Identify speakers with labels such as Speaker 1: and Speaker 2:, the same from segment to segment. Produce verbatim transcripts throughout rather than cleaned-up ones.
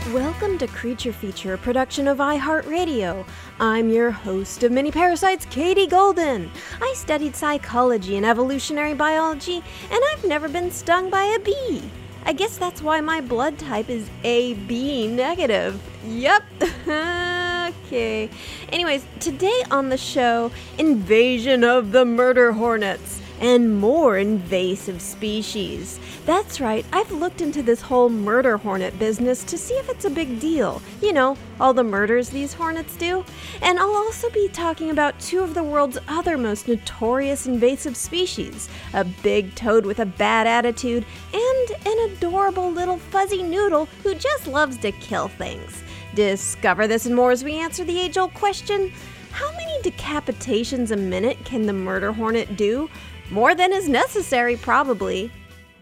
Speaker 1: Welcome to Creature Feature, a production of iHeartRadio. I'm your host of Mini Parasites, Katie Golden. I studied psychology and evolutionary biology, and I've never been stung by a bee. I guess that's why my blood type is A B negative. Yep. Okay. Anyways, today on the show, invasion of the murder hornets and more invasive species. That's right, I've looked into this whole murder hornet business to see if it's a big deal. You know, all the murders these hornets do. And I'll also be talking about two of the world's other most notorious invasive species, a big toad with a bad attitude, and an adorable little fuzzy noodle who just loves to kill things. Discover this and more as we answer the age-old question, how many decapitations a minute can the murder hornet do? More than is necessary, probably.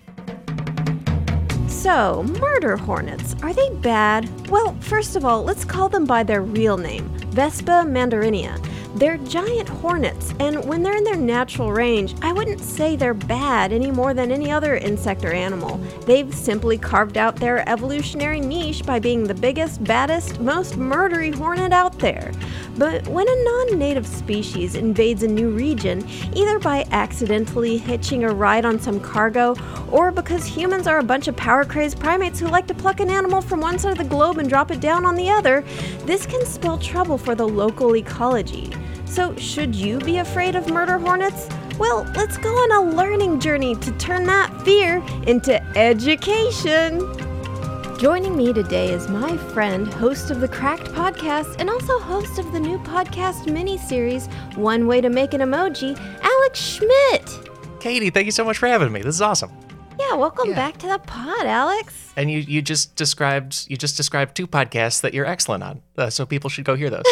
Speaker 1: So, murder hornets, are they bad? Well, first of all, let's call them by their real name, Vespa mandarinia. They're giant hornets, and when they're in their natural range, I wouldn't say they're bad any more than any other insect or animal. They've simply carved out their evolutionary niche by being the biggest, baddest, most murdery hornet out there. But when a non-native species invades a new region, either by accidentally hitching a ride on some cargo, or because humans are a bunch of power-crazed primates who like to pluck an animal from one side of the globe and drop it down on the other, this can spell trouble for the local ecology. So, should you be afraid of murder hornets? Well, let's go on a learning journey to turn that fear into education. Joining me today is my friend, host of the Cracked podcast, and also host of the new podcast mini-series, One Way to Make an Emoji, Alex Schmidt.
Speaker 2: Katie, thank you so much for having me. This is awesome.
Speaker 1: Yeah, welcome
Speaker 2: yeah.
Speaker 1: back to the pod, Alex.
Speaker 2: And you, you just described you just described two podcasts that you're excellent on, uh, so people should go hear those.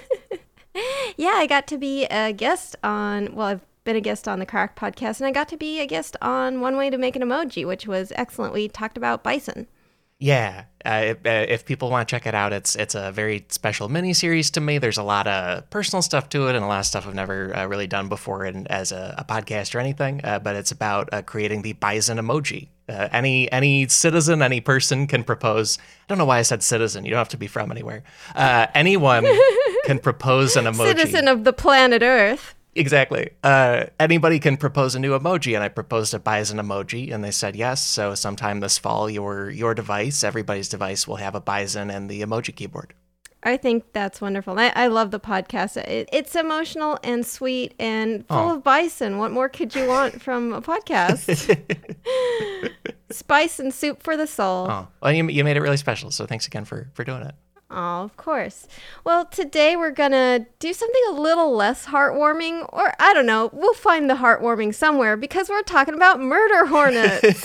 Speaker 1: Yeah, I got to be a guest on, well, I've been a guest on the Cracked podcast, and I got to be a guest on One Way to Make an Emoji, which was excellent. We talked about bison.
Speaker 2: Yeah, uh, if, uh, if people want to check it out, it's it's a very special mini-series to me. There's a lot of personal stuff to it and a lot of stuff I've never uh, really done before in, as a, a podcast or anything, uh, but it's about uh, creating the bison emoji. Uh, any any citizen, any person can propose. I don't know why I said citizen. You don't have to be from anywhere. Uh, anyone can propose an emoji.
Speaker 1: Citizen of the planet Earth.
Speaker 2: Exactly. Uh, anybody can propose a new emoji, and I proposed a bison emoji, and they said yes. So sometime this fall, your your device, everybody's device, will have a bison and the emoji keyboard.
Speaker 1: I think that's wonderful. I, I love the podcast. It, it's emotional and sweet and full oh. of bison. What more could you want from a podcast? Spice and soup for the soul.
Speaker 2: Oh, well, you, you made it really special, so thanks again for, for doing it.
Speaker 1: Oh, of course. Well, today we're going to do something a little less heartwarming, or I don't know, we'll find the heartwarming somewhere because we're talking about murder hornets.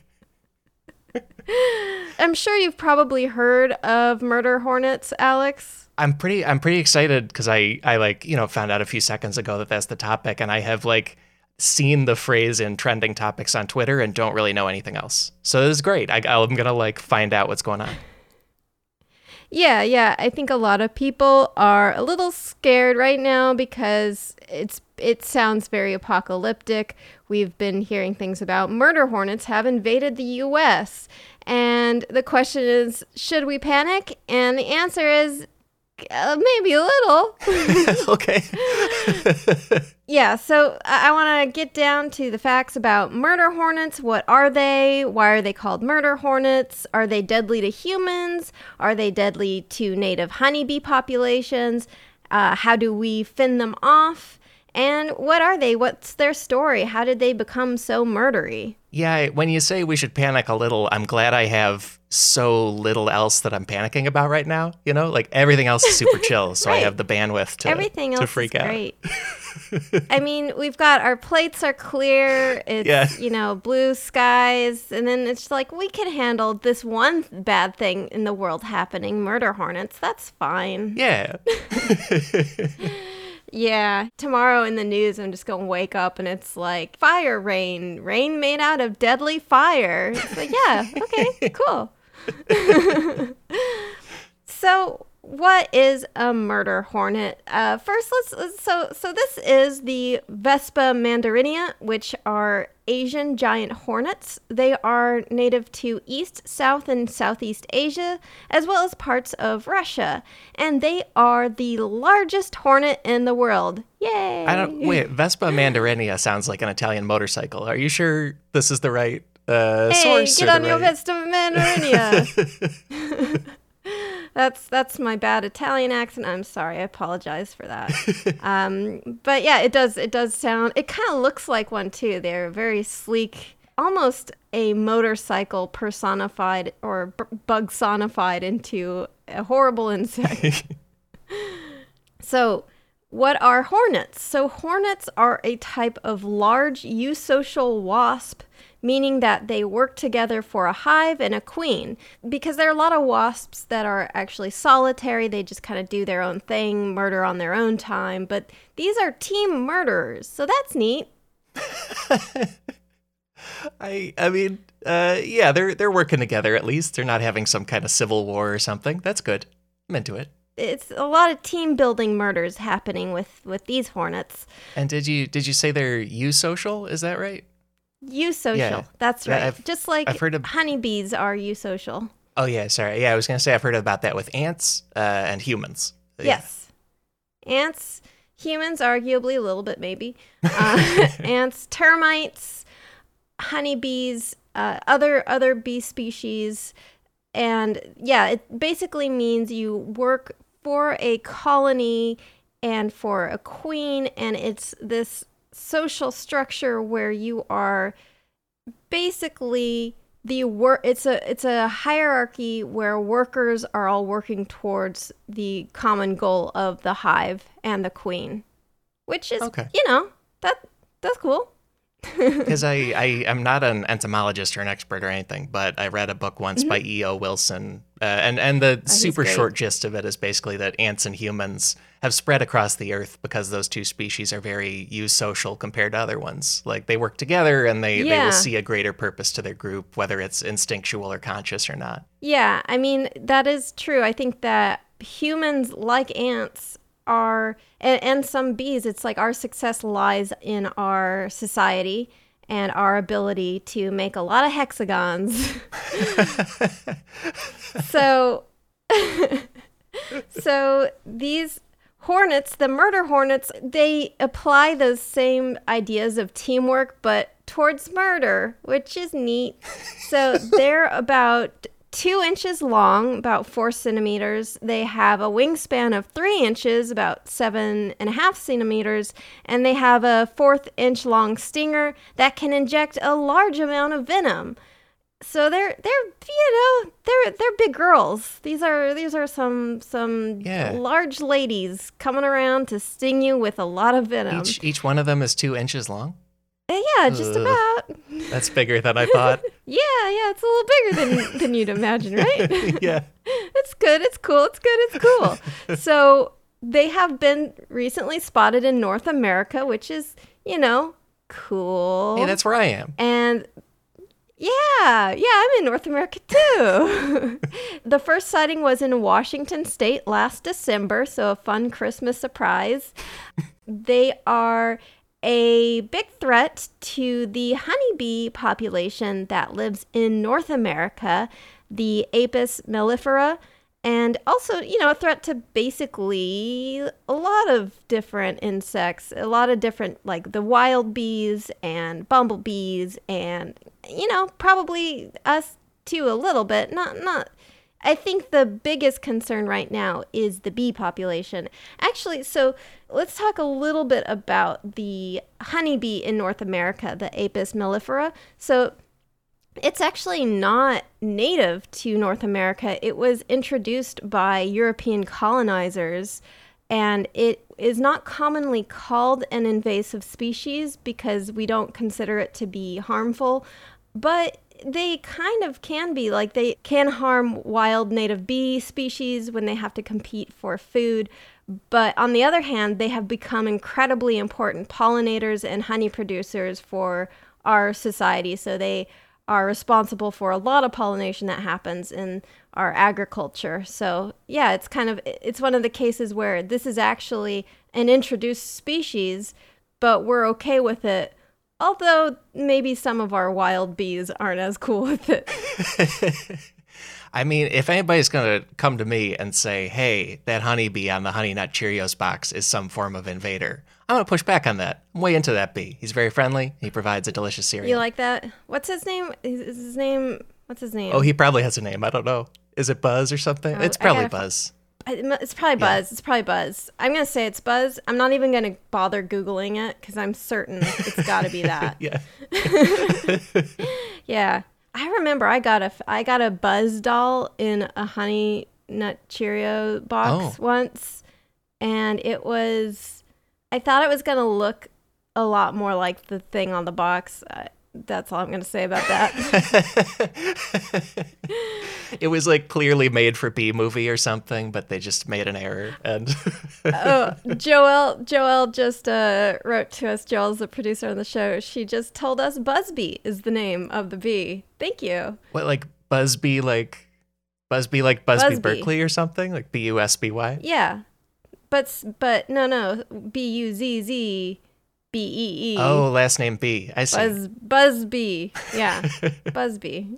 Speaker 1: I'm sure you've probably heard of murder hornets, Alex.
Speaker 2: I'm pretty I'm pretty excited because I, I like, you know, found out a few seconds ago that that's the topic, and I have like seen the phrase in trending topics on Twitter and don't really know anything else. So this is great. I, I'm going to like find out what's going on.
Speaker 1: Yeah, yeah. I think a lot of people are a little scared right now because it's it sounds very apocalyptic. We've been hearing things about murder hornets have invaded the U S And the question is, should we panic? And the answer is uh, maybe a little.
Speaker 2: Okay.
Speaker 1: Yeah, so I, I want to get down to the facts about murder hornets. What are they? Why are they called murder hornets? Are they deadly to humans? Are they deadly to native honeybee populations? Uh, how do we fend them off? And what are they? What's their story? How did they become so murdery?
Speaker 2: Yeah, when you say we should panic a little, I'm glad I have so little else that I'm panicking about right now. You know, like everything else is super chill, so right. I have the bandwidth to,
Speaker 1: everything
Speaker 2: to
Speaker 1: else
Speaker 2: freak
Speaker 1: is
Speaker 2: out.
Speaker 1: Great. I mean, we've got our plates are clear. It's, yeah. you know, blue skies. And then it's like, we can handle this one bad thing in the world happening, murder hornets. That's fine.
Speaker 2: Yeah.
Speaker 1: Yeah. Tomorrow in the news, I'm just going to wake up and it's like fire rain, rain made out of deadly fire. It's like, yeah, okay, cool. So what is a murder hornet? Uh, first, let's, let's so so this is the Vespa mandarinia, which are Asian giant hornets. They are native to East, South, and Southeast Asia, as well as parts of Russia, and they are the largest hornet in the world. Yay!
Speaker 2: I don't wait. Vespa mandarinia sounds like an Italian motorcycle. Are you sure this is the right uh,
Speaker 1: hey,
Speaker 2: source?
Speaker 1: Get
Speaker 2: or
Speaker 1: on
Speaker 2: the
Speaker 1: your
Speaker 2: right...
Speaker 1: Vespa mandarinia. That's that's my bad Italian accent. I'm sorry. I apologize for that. um, but yeah, it does it does sound. It kind of looks like one too. They're very sleek, almost a motorcycle personified or b- bug-sonified into a horrible insect. So, what are hornets? So hornets are a type of large eusocial wasp, meaning that they work together for a hive and a queen. Because there are a lot of wasps that are actually solitary, they just kind of do their own thing, murder on their own time, but these are team murderers, so that's neat.
Speaker 2: I I mean, uh, yeah, they're they're working together at least. They're not having some kind of civil war or something. That's good. I'm into it.
Speaker 1: It's a lot of team building murders happening with, with these hornets.
Speaker 2: And did you did you say they're eusocial? Is that right?
Speaker 1: Eusocial, yeah. That's right. Yeah, Just like
Speaker 2: I've heard of...
Speaker 1: honeybees are eusocial.
Speaker 2: Oh yeah, sorry. Yeah, I was gonna say I've heard about that with ants uh, and humans. Yeah.
Speaker 1: Yes, ants, humans, arguably a little bit maybe. Uh, ants, termites, honeybees, uh, other other bee species, and yeah, it basically means you work for a colony and for a queen, and it's this social structure where you are basically the work it's a it's a hierarchy where workers are all working towards the common goal of the hive and the queen, which is okay. you know that that's cool.
Speaker 2: Because I, I am not an entomologist or an expert or anything, but I read a book once mm-hmm. by E O Wilson, uh, and and the oh, super short gist of it is basically that ants and humans have spread across the earth because those two species are very eusocial compared to other ones. Like they work together and they, yeah. they will see a greater purpose to their group, whether it's instinctual or conscious or not.
Speaker 1: Yeah, I mean, that is true. I think that humans, like ants, are, and, and some bees, it's like our success lies in our society and our ability to make a lot of hexagons. so, so these hornets, the murder hornets, they apply those same ideas of teamwork, but towards murder, which is neat. So they're about two inches long, about four centimeters. They have a wingspan of three inches, about seven and a half centimeters, and they have a fourth inch long stinger that can inject a large amount of venom. So they're they're you know they're they're big girls. These are these are some some
Speaker 2: yeah.
Speaker 1: large ladies coming around to sting you with a lot of venom.
Speaker 2: Each each one of them is two inches long.
Speaker 1: Uh, yeah, just Ugh. about.
Speaker 2: That's bigger than I thought.
Speaker 1: yeah, yeah, it's a little bigger than than you'd imagine, right?
Speaker 2: yeah.
Speaker 1: It's good, it's cool, it's good, it's cool. So they have been recently spotted in North America, which is, you know, cool.
Speaker 2: Hey, that's where I am.
Speaker 1: And yeah, yeah, I'm in North America too. The first sighting was in Washington State last December, so a fun Christmas surprise. They are a big threat to the honeybee population that lives in North America, the Apis mellifera, and also, you know, a threat to basically a lot of different insects, a lot of different, like the wild bees and bumblebees and, you know, probably us too a little bit, not, not, I think the biggest concern right now is the bee population. Actually, so let's talk a little bit about the honeybee in North America, the Apis mellifera. So it's actually not native to North America. It was introduced by European colonizers, and it is not commonly called an invasive species because we don't consider it to be harmful, but they kind of can be. Like, they can harm wild native bee species when they have to compete for food. But on the other hand, they have become incredibly important pollinators and honey producers for our society. So they are responsible for a lot of pollination that happens in our agriculture. So yeah, it's kind of, it's one of the cases where this is actually an introduced species, but we're okay with it. Although maybe some of our wild bees aren't as cool with it.
Speaker 2: I mean, if anybody's going to come to me and say, hey, that honeybee on the Honey Nut Cheerios box is some form of invader, I'm going to push back on that. I'm way into that bee. He's very friendly. He provides a delicious cereal.
Speaker 1: You like that? What's his name? Is his name, what's his name?
Speaker 2: Oh, he probably has a name. I don't know. Is it Buzz or something? Oh, it's probably Buzz.
Speaker 1: It's probably Buzz. Yeah. It's probably Buzz. I'm going to say it's Buzz. I'm not even going to bother Googling it because I'm certain it's got to be that.
Speaker 2: Yeah.
Speaker 1: Yeah. I remember I got a, I got a Buzz doll in a Honey Nut Cheerio box oh. once. And it was, I thought it was going to look a lot more like the thing on the box. Uh, that's all I'm going to say about that.
Speaker 2: It was like clearly made for B movie or something, but they just made an error. And
Speaker 1: oh, Joelle, Joelle just uh, wrote to us. Joelle's the producer on the show. She just told us Buzzbee is the name of the bee. Thank you.
Speaker 2: What, like Buzzbee, like Buzzbee, like Busby
Speaker 1: Buzzbee.
Speaker 2: Berkeley or something, like B U S B Y?
Speaker 1: Yeah, but but no no B U Z Z. B E E.
Speaker 2: Oh, last name B. I see.
Speaker 1: Buzz Buzzbee. Yeah, Buzzbee.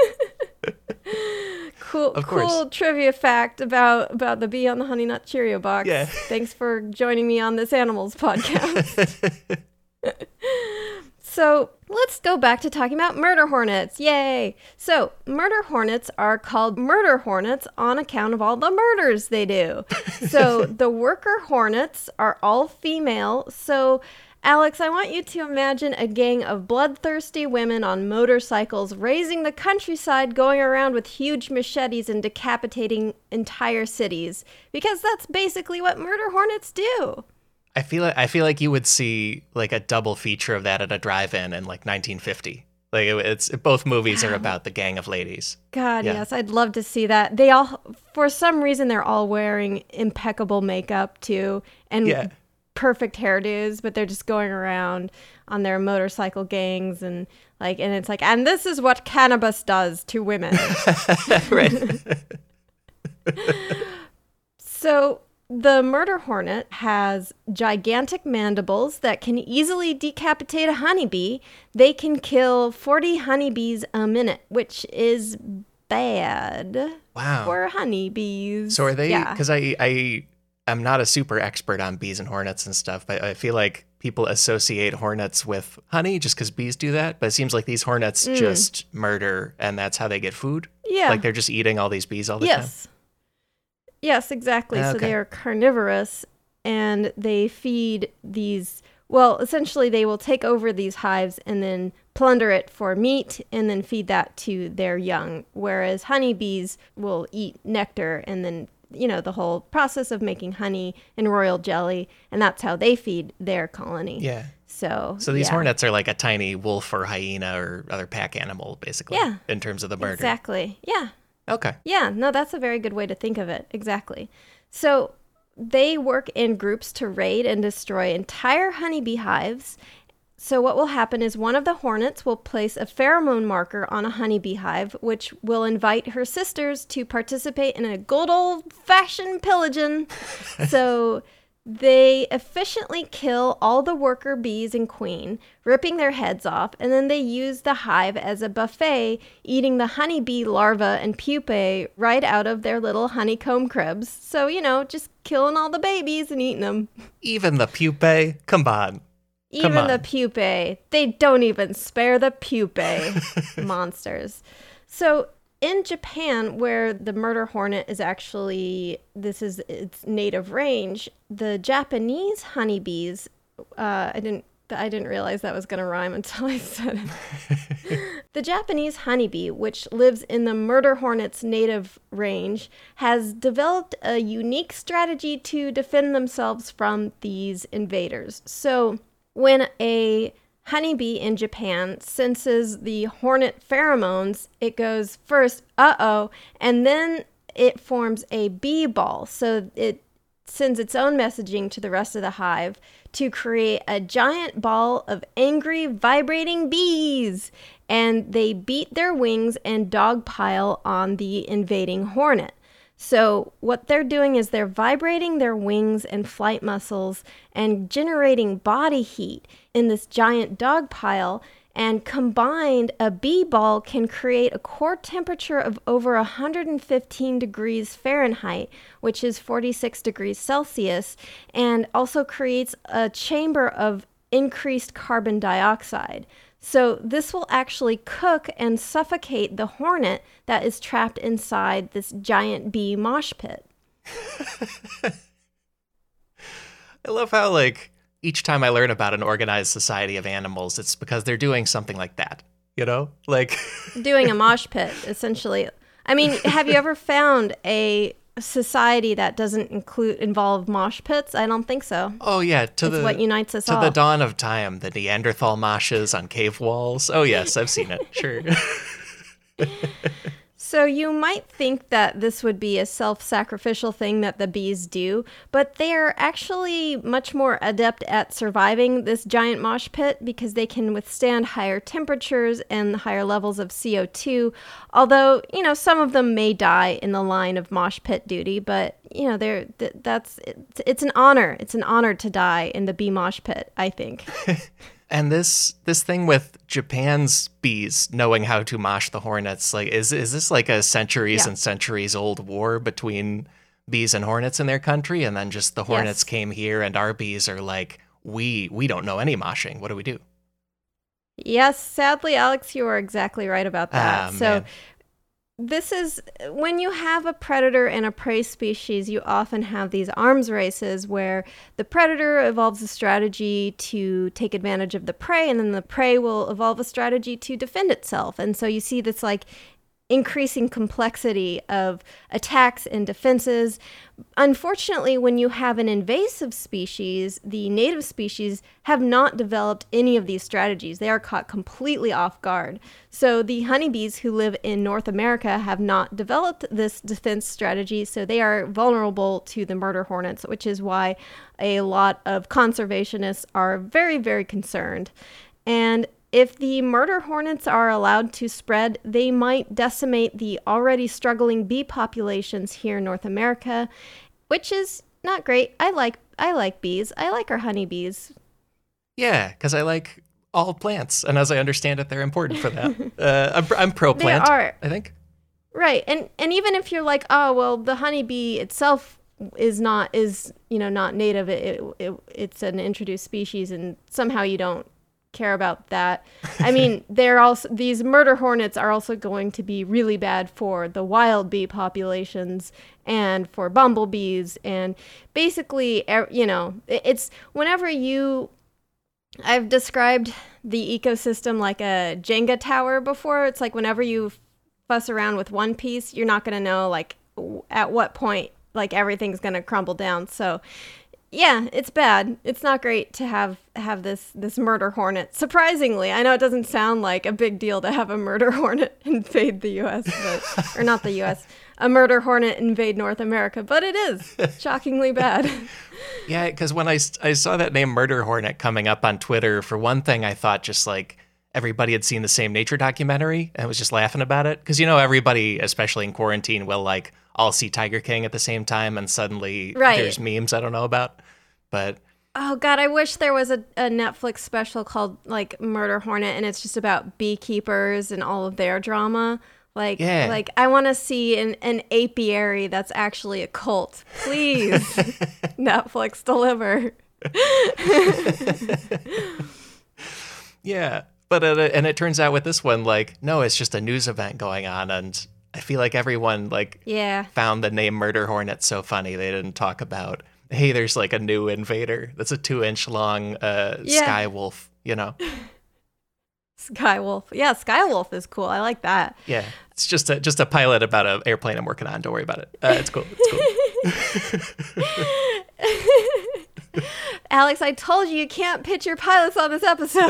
Speaker 1: Cool,
Speaker 2: of course.
Speaker 1: Cool trivia fact about, about the bee on the Honey Nut Cheerio box.
Speaker 2: Yeah.
Speaker 1: Thanks for joining me on this animals podcast. So let's go back to talking about murder hornets. Yay! So murder hornets are called murder hornets on account of all the murders they do. So the worker hornets are all female. So Alex, I want you to imagine a gang of bloodthirsty women on motorcycles raising the countryside, going around with huge machetes and decapitating entire cities. Because that's basically what murder hornets do.
Speaker 2: I feel like I feel like you would see like a double feature of that at a drive-in in like nineteen fifty. Like it, it's both movies are about the gang of ladies.
Speaker 1: God,
Speaker 2: yeah.
Speaker 1: Yes, I'd love to see that. They all, for some reason, they're all wearing impeccable makeup too, and
Speaker 2: yeah.
Speaker 1: perfect hairdos, but they're just going around on their motorcycle gangs and like, and it's like, and this is what cannabis does to women.
Speaker 2: Right.
Speaker 1: So the murder hornet has gigantic mandibles that can easily decapitate a honeybee. They can kill forty honeybees a minute, which is bad
Speaker 2: wow.
Speaker 1: for honeybees.
Speaker 2: So are they,
Speaker 1: yeah.
Speaker 2: because I, I, I'm not a super expert on bees and hornets and stuff, but I feel like people associate hornets with honey just because bees do that. But it seems like these hornets mm. just murder, and that's how they get food.
Speaker 1: Yeah.
Speaker 2: Like they're just eating all these bees all the
Speaker 1: yes.
Speaker 2: time.
Speaker 1: Yes. Yes, exactly.
Speaker 2: Okay.
Speaker 1: So they are carnivorous, and they feed these, well, essentially they will take over these hives and then plunder it for meat and then feed that to their young, whereas honeybees will eat nectar and then, you know, the whole process of making honey and royal jelly, and that's how they feed their colony.
Speaker 2: Yeah.
Speaker 1: So,
Speaker 2: so these
Speaker 1: yeah.
Speaker 2: hornets are like a tiny wolf or hyena or other pack animal, basically,
Speaker 1: yeah.
Speaker 2: in terms of the murder.
Speaker 1: Exactly. Yeah.
Speaker 2: Okay.
Speaker 1: Yeah, no, that's a very good way to think of it. Exactly. So they work in groups to raid and destroy entire honeybee hives. So what will happen is one of the hornets will place a pheromone marker on a honeybee hive, which will invite her sisters to participate in a good old-fashioned pillaging. So they efficiently kill all the worker bees and queen, ripping their heads off, and then they use the hive as a buffet, eating the honeybee larvae and pupae right out of their little honeycomb cribs. So, you know, just killing all the babies and eating them.
Speaker 2: Even the pupae? Come on.
Speaker 1: Even
Speaker 2: Come on.
Speaker 1: the pupae. They don't even spare the pupae. Monsters. So in Japan, where the murder hornet is actually, this is its native range, the Japanese honeybees, uh, I didn't I didn't realize that was going to rhyme until I said it. The Japanese honeybee, which lives in the murder hornet's native range, has developed a unique strategy to defend themselves from these invaders. So when a honeybee in Japan senses the hornet pheromones, it goes first, uh-oh, and then it forms a bee ball. So it sends its own messaging to the rest of the hive to create a giant ball of angry, vibrating bees. And they beat their wings and dogpile on the invading hornet. So what they're doing is they're vibrating their wings and flight muscles and generating body heat in this giant dog pile. And combined, a bee ball can create a core temperature of over one hundred fifteen degrees Fahrenheit, which is forty-six degrees Celsius, and also creates a chamber of increased carbon dioxide. So this will actually cook and suffocate the hornet that is trapped inside this giant bee mosh pit.
Speaker 2: I love how, like, each time I learn about an organized society of animals, it's because they're doing something like that, you know? Like
Speaker 1: doing a mosh pit, essentially. I mean, have you ever found a society that doesn't include involve mosh pits? I don't think so.
Speaker 2: Oh yeah, to
Speaker 1: it's
Speaker 2: the
Speaker 1: what unites us
Speaker 2: to
Speaker 1: all.
Speaker 2: the dawn of time, the Neanderthal moshes on cave walls. Oh yes, I've seen it. Sure.
Speaker 1: So you might think that this would be a self-sacrificial thing that the bees do, but they are actually much more adept at surviving this giant mosh pit because they can withstand higher temperatures and higher levels of C O two. Although, you know, some of them may die in the line of mosh pit duty, but you know, they're th- that's it's, it's an honor. It's an honor to die in the bee mosh pit, I think.
Speaker 2: And this this thing with Japan's bees knowing how to mosh the hornets, like is is this like a centuries
Speaker 1: Yeah.
Speaker 2: and centuries old war between bees and hornets in their country, and then just the hornets
Speaker 1: Yes.
Speaker 2: came here and our bees are like, we we don't know any moshing. What do we do?
Speaker 1: Yes, sadly, Alex, you are exactly right about that.
Speaker 2: Ah,
Speaker 1: so
Speaker 2: man.
Speaker 1: this is when you have a predator and a prey species, you often have these arms races where the predator evolves a strategy to take advantage of the prey, and then the prey will evolve a strategy to defend itself. And so you see this like increasing complexity of attacks and defenses. Unfortunately, when you have an invasive species, the native species have not developed any of these strategies. They are caught completely off guard. So the honeybees who live in North America have not developed this defense strategy, so they are vulnerable to the murder hornets, which is why a lot of conservationists are very, very concerned. And if the murder hornets are allowed to spread, they might decimate the already struggling bee populations here in North America, which is not great. I like I like bees. I like our honeybees.
Speaker 2: Yeah, because I like all plants, and as I understand it, they're important for that. uh, I'm, I'm pro plant.
Speaker 1: They are.
Speaker 2: I think.
Speaker 1: Right. And and even if you're like, oh well, the honeybee itself is not is you know not native. It, it it's an introduced species, and somehow you don't care about that. I mean, they're also these murder hornets are also going to be really bad for the wild bee populations and for bumblebees, and basically, you know, it's whenever you I've described the ecosystem like a Jenga tower before. It's like whenever you fuss around with one piece, you're not going to know like at what point like everything's going to crumble down. So yeah, it's bad. It's not great to have have this this murder hornet. Surprisingly, I know it doesn't sound like a big deal to have a murder hornet invade the U S, but or not the U S, a murder hornet invade North America, but it is shockingly bad.
Speaker 2: Yeah, because when I, I saw that name Murder Hornet coming up on Twitter, for one thing, I thought just like everybody had seen the same nature documentary and was just laughing about it. Because, you know, everybody, especially in quarantine, will like all see Tiger King at the same time, and suddenly
Speaker 1: Right.
Speaker 2: there's memes I don't know about. But
Speaker 1: Oh God, I wish there was a, a Netflix special called like Murder Hornet, and it's just about beekeepers and all of their drama. Like,
Speaker 2: Yeah.
Speaker 1: like I want to see an, an apiary that's actually a cult. Please, Netflix, deliver.
Speaker 2: yeah, but uh, and it turns out with this one, like, no, it's just a news event going on, and I feel like everyone like
Speaker 1: Yeah.
Speaker 2: found the name Murder Hornet so funny they didn't talk about, hey, there's like a new invader that's a two inch long uh,
Speaker 1: Yeah.
Speaker 2: sky wolf, you know?
Speaker 1: Skywolf. Yeah, Skywolf is cool. I like that.
Speaker 2: Yeah, it's just a just a pilot about an airplane I'm working on. Don't worry about it. Uh, it's cool. It's cool.
Speaker 1: Alex, I told you you can't pitch your pilots on this episode.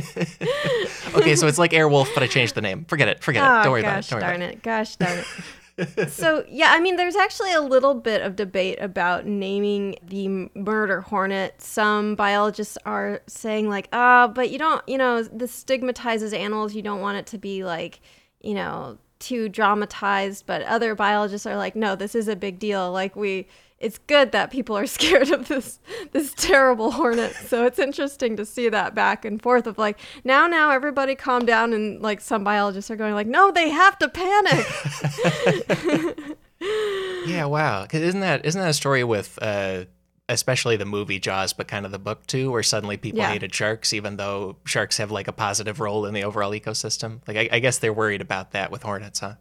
Speaker 2: Okay, so it's like Airwolf, but I changed the name. Forget it. Forget
Speaker 1: Oh,
Speaker 2: it. Don't worry
Speaker 1: gosh
Speaker 2: about it. Don't worry
Speaker 1: darn
Speaker 2: about
Speaker 1: it. Gosh darn it. So, yeah, I mean, there's actually a little bit of debate about naming the murder hornet. Some biologists are saying, like, ah, oh, but you don't, you know, this stigmatizes animals. You don't want it to be, like, you know, too dramatized. But other biologists are like, no, this is a big deal. Like, we, it's good that people are scared of this, this terrible hornet. So it's interesting to see that back and forth of, like, now, now, everybody calm down. And, like, some biologists are going, like, no, they have to panic.
Speaker 2: Yeah, wow. Because isn't that isn't that a story with uh, especially the movie Jaws, but kind of the book too, where suddenly people
Speaker 1: Yeah.
Speaker 2: hated sharks, even though sharks have like a positive role in the overall ecosystem? Like, I, I guess they're worried about that with hornets, huh?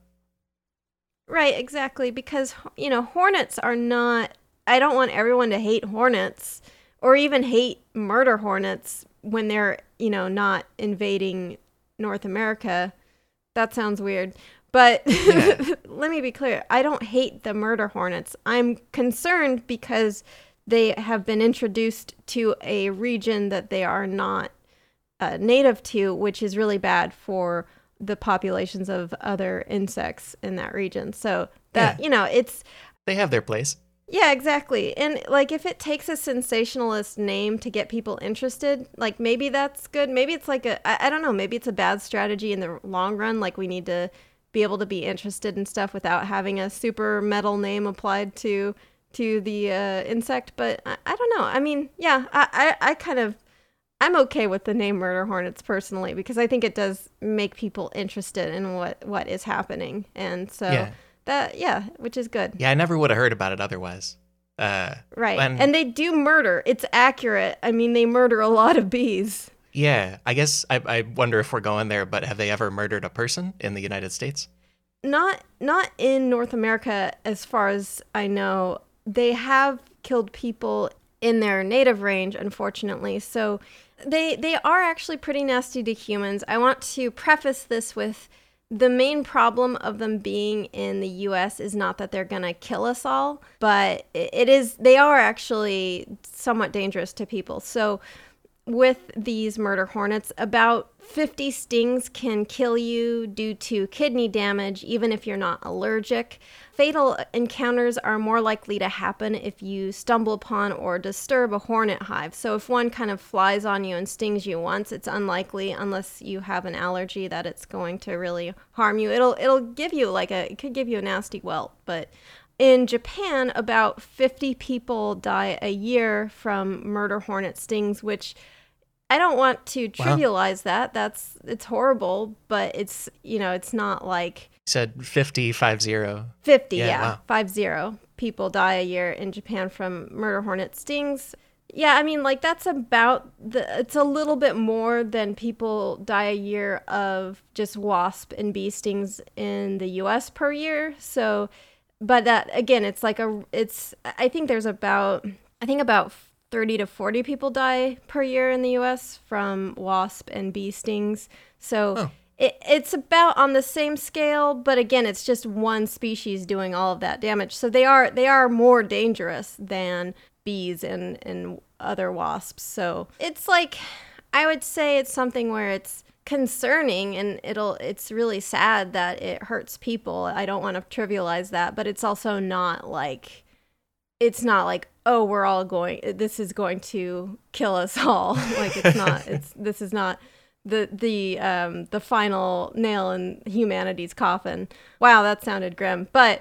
Speaker 1: Right, exactly. Because, you know, hornets are not, I don't want everyone to hate hornets or even hate murder hornets when they're, you know, not invading North America. That sounds weird. But
Speaker 2: Yeah.
Speaker 1: let me be clear. I don't hate the murder hornets. I'm concerned because they have been introduced to a region that they are not uh, native to, which is really bad for the populations of other insects in that region. So that,
Speaker 2: Yeah.
Speaker 1: you know, it's,
Speaker 2: They have their place.
Speaker 1: yeah, exactly. And like if it takes a sensationalist name to get people interested, like maybe that's good. Maybe it's like a, I, I don't know, maybe it's a bad strategy in the long run. Like we need to be able to be interested in stuff without having a super metal name applied to to the uh, insect. But I, I don't know. I mean, yeah, I, I, I kind of, I'm okay with the name murder hornets personally, because I think it does make people interested in what, what is happening. And so
Speaker 2: Yeah.
Speaker 1: that, yeah, which is good.
Speaker 2: Yeah, I never would have heard about it otherwise. Uh,
Speaker 1: Right.
Speaker 2: and-
Speaker 1: And they do murder. It's accurate. I mean, they murder a lot of bees.
Speaker 2: yeah, I guess I, I wonder if we're going there, but have they ever murdered a person in the United States?
Speaker 1: Not not in North America, as far as I know. They have killed people in their native range, unfortunately. So they they are actually pretty nasty to humans. I want to preface this with the main problem of them being in the U S is not that they're going to kill us all, but it is they are actually somewhat dangerous to people. So with these murder hornets, about fifty stings can kill you due to kidney damage, even if you're not allergic. Fatal encounters are more likely to happen if you stumble upon or disturb a hornet hive. So if one kind of flies on you and stings you once, it's unlikely, unless you have an allergy, that it's going to really harm you. It'll it'll give you like a it could give you a nasty welt, but in Japan, about fifty people die a year from murder hornet stings, which I don't want to trivialize that. That's it's horrible, but it's, you know, it's not like
Speaker 2: You said fifty, five zero.
Speaker 1: fifty,
Speaker 2: Yeah,
Speaker 1: yeah,
Speaker 2: wow.
Speaker 1: five zero people die a year in Japan from murder hornet stings. Yeah, I mean, like that's about the. It's a little bit more than people die a year of just wasp and bee stings in the U S per year. So, but that again, it's like a. It's I think there's about I think about thirty to forty people die per year in the U S from wasp and bee stings. So.
Speaker 2: Oh.
Speaker 1: It, it's about on the same scale, but again, it's just one species doing all of that damage. So they are they are more dangerous than bees and, and other wasps. So it's like, I would say it's something where it's concerning and it'll it's really sad that it hurts people. I don't want to trivialize that, but it's also not like, it's not like, oh, we're all going, this is going to kill us all. Like it's not, it's this is not the the um the final nail in humanity's coffin. Wow, that sounded grim, but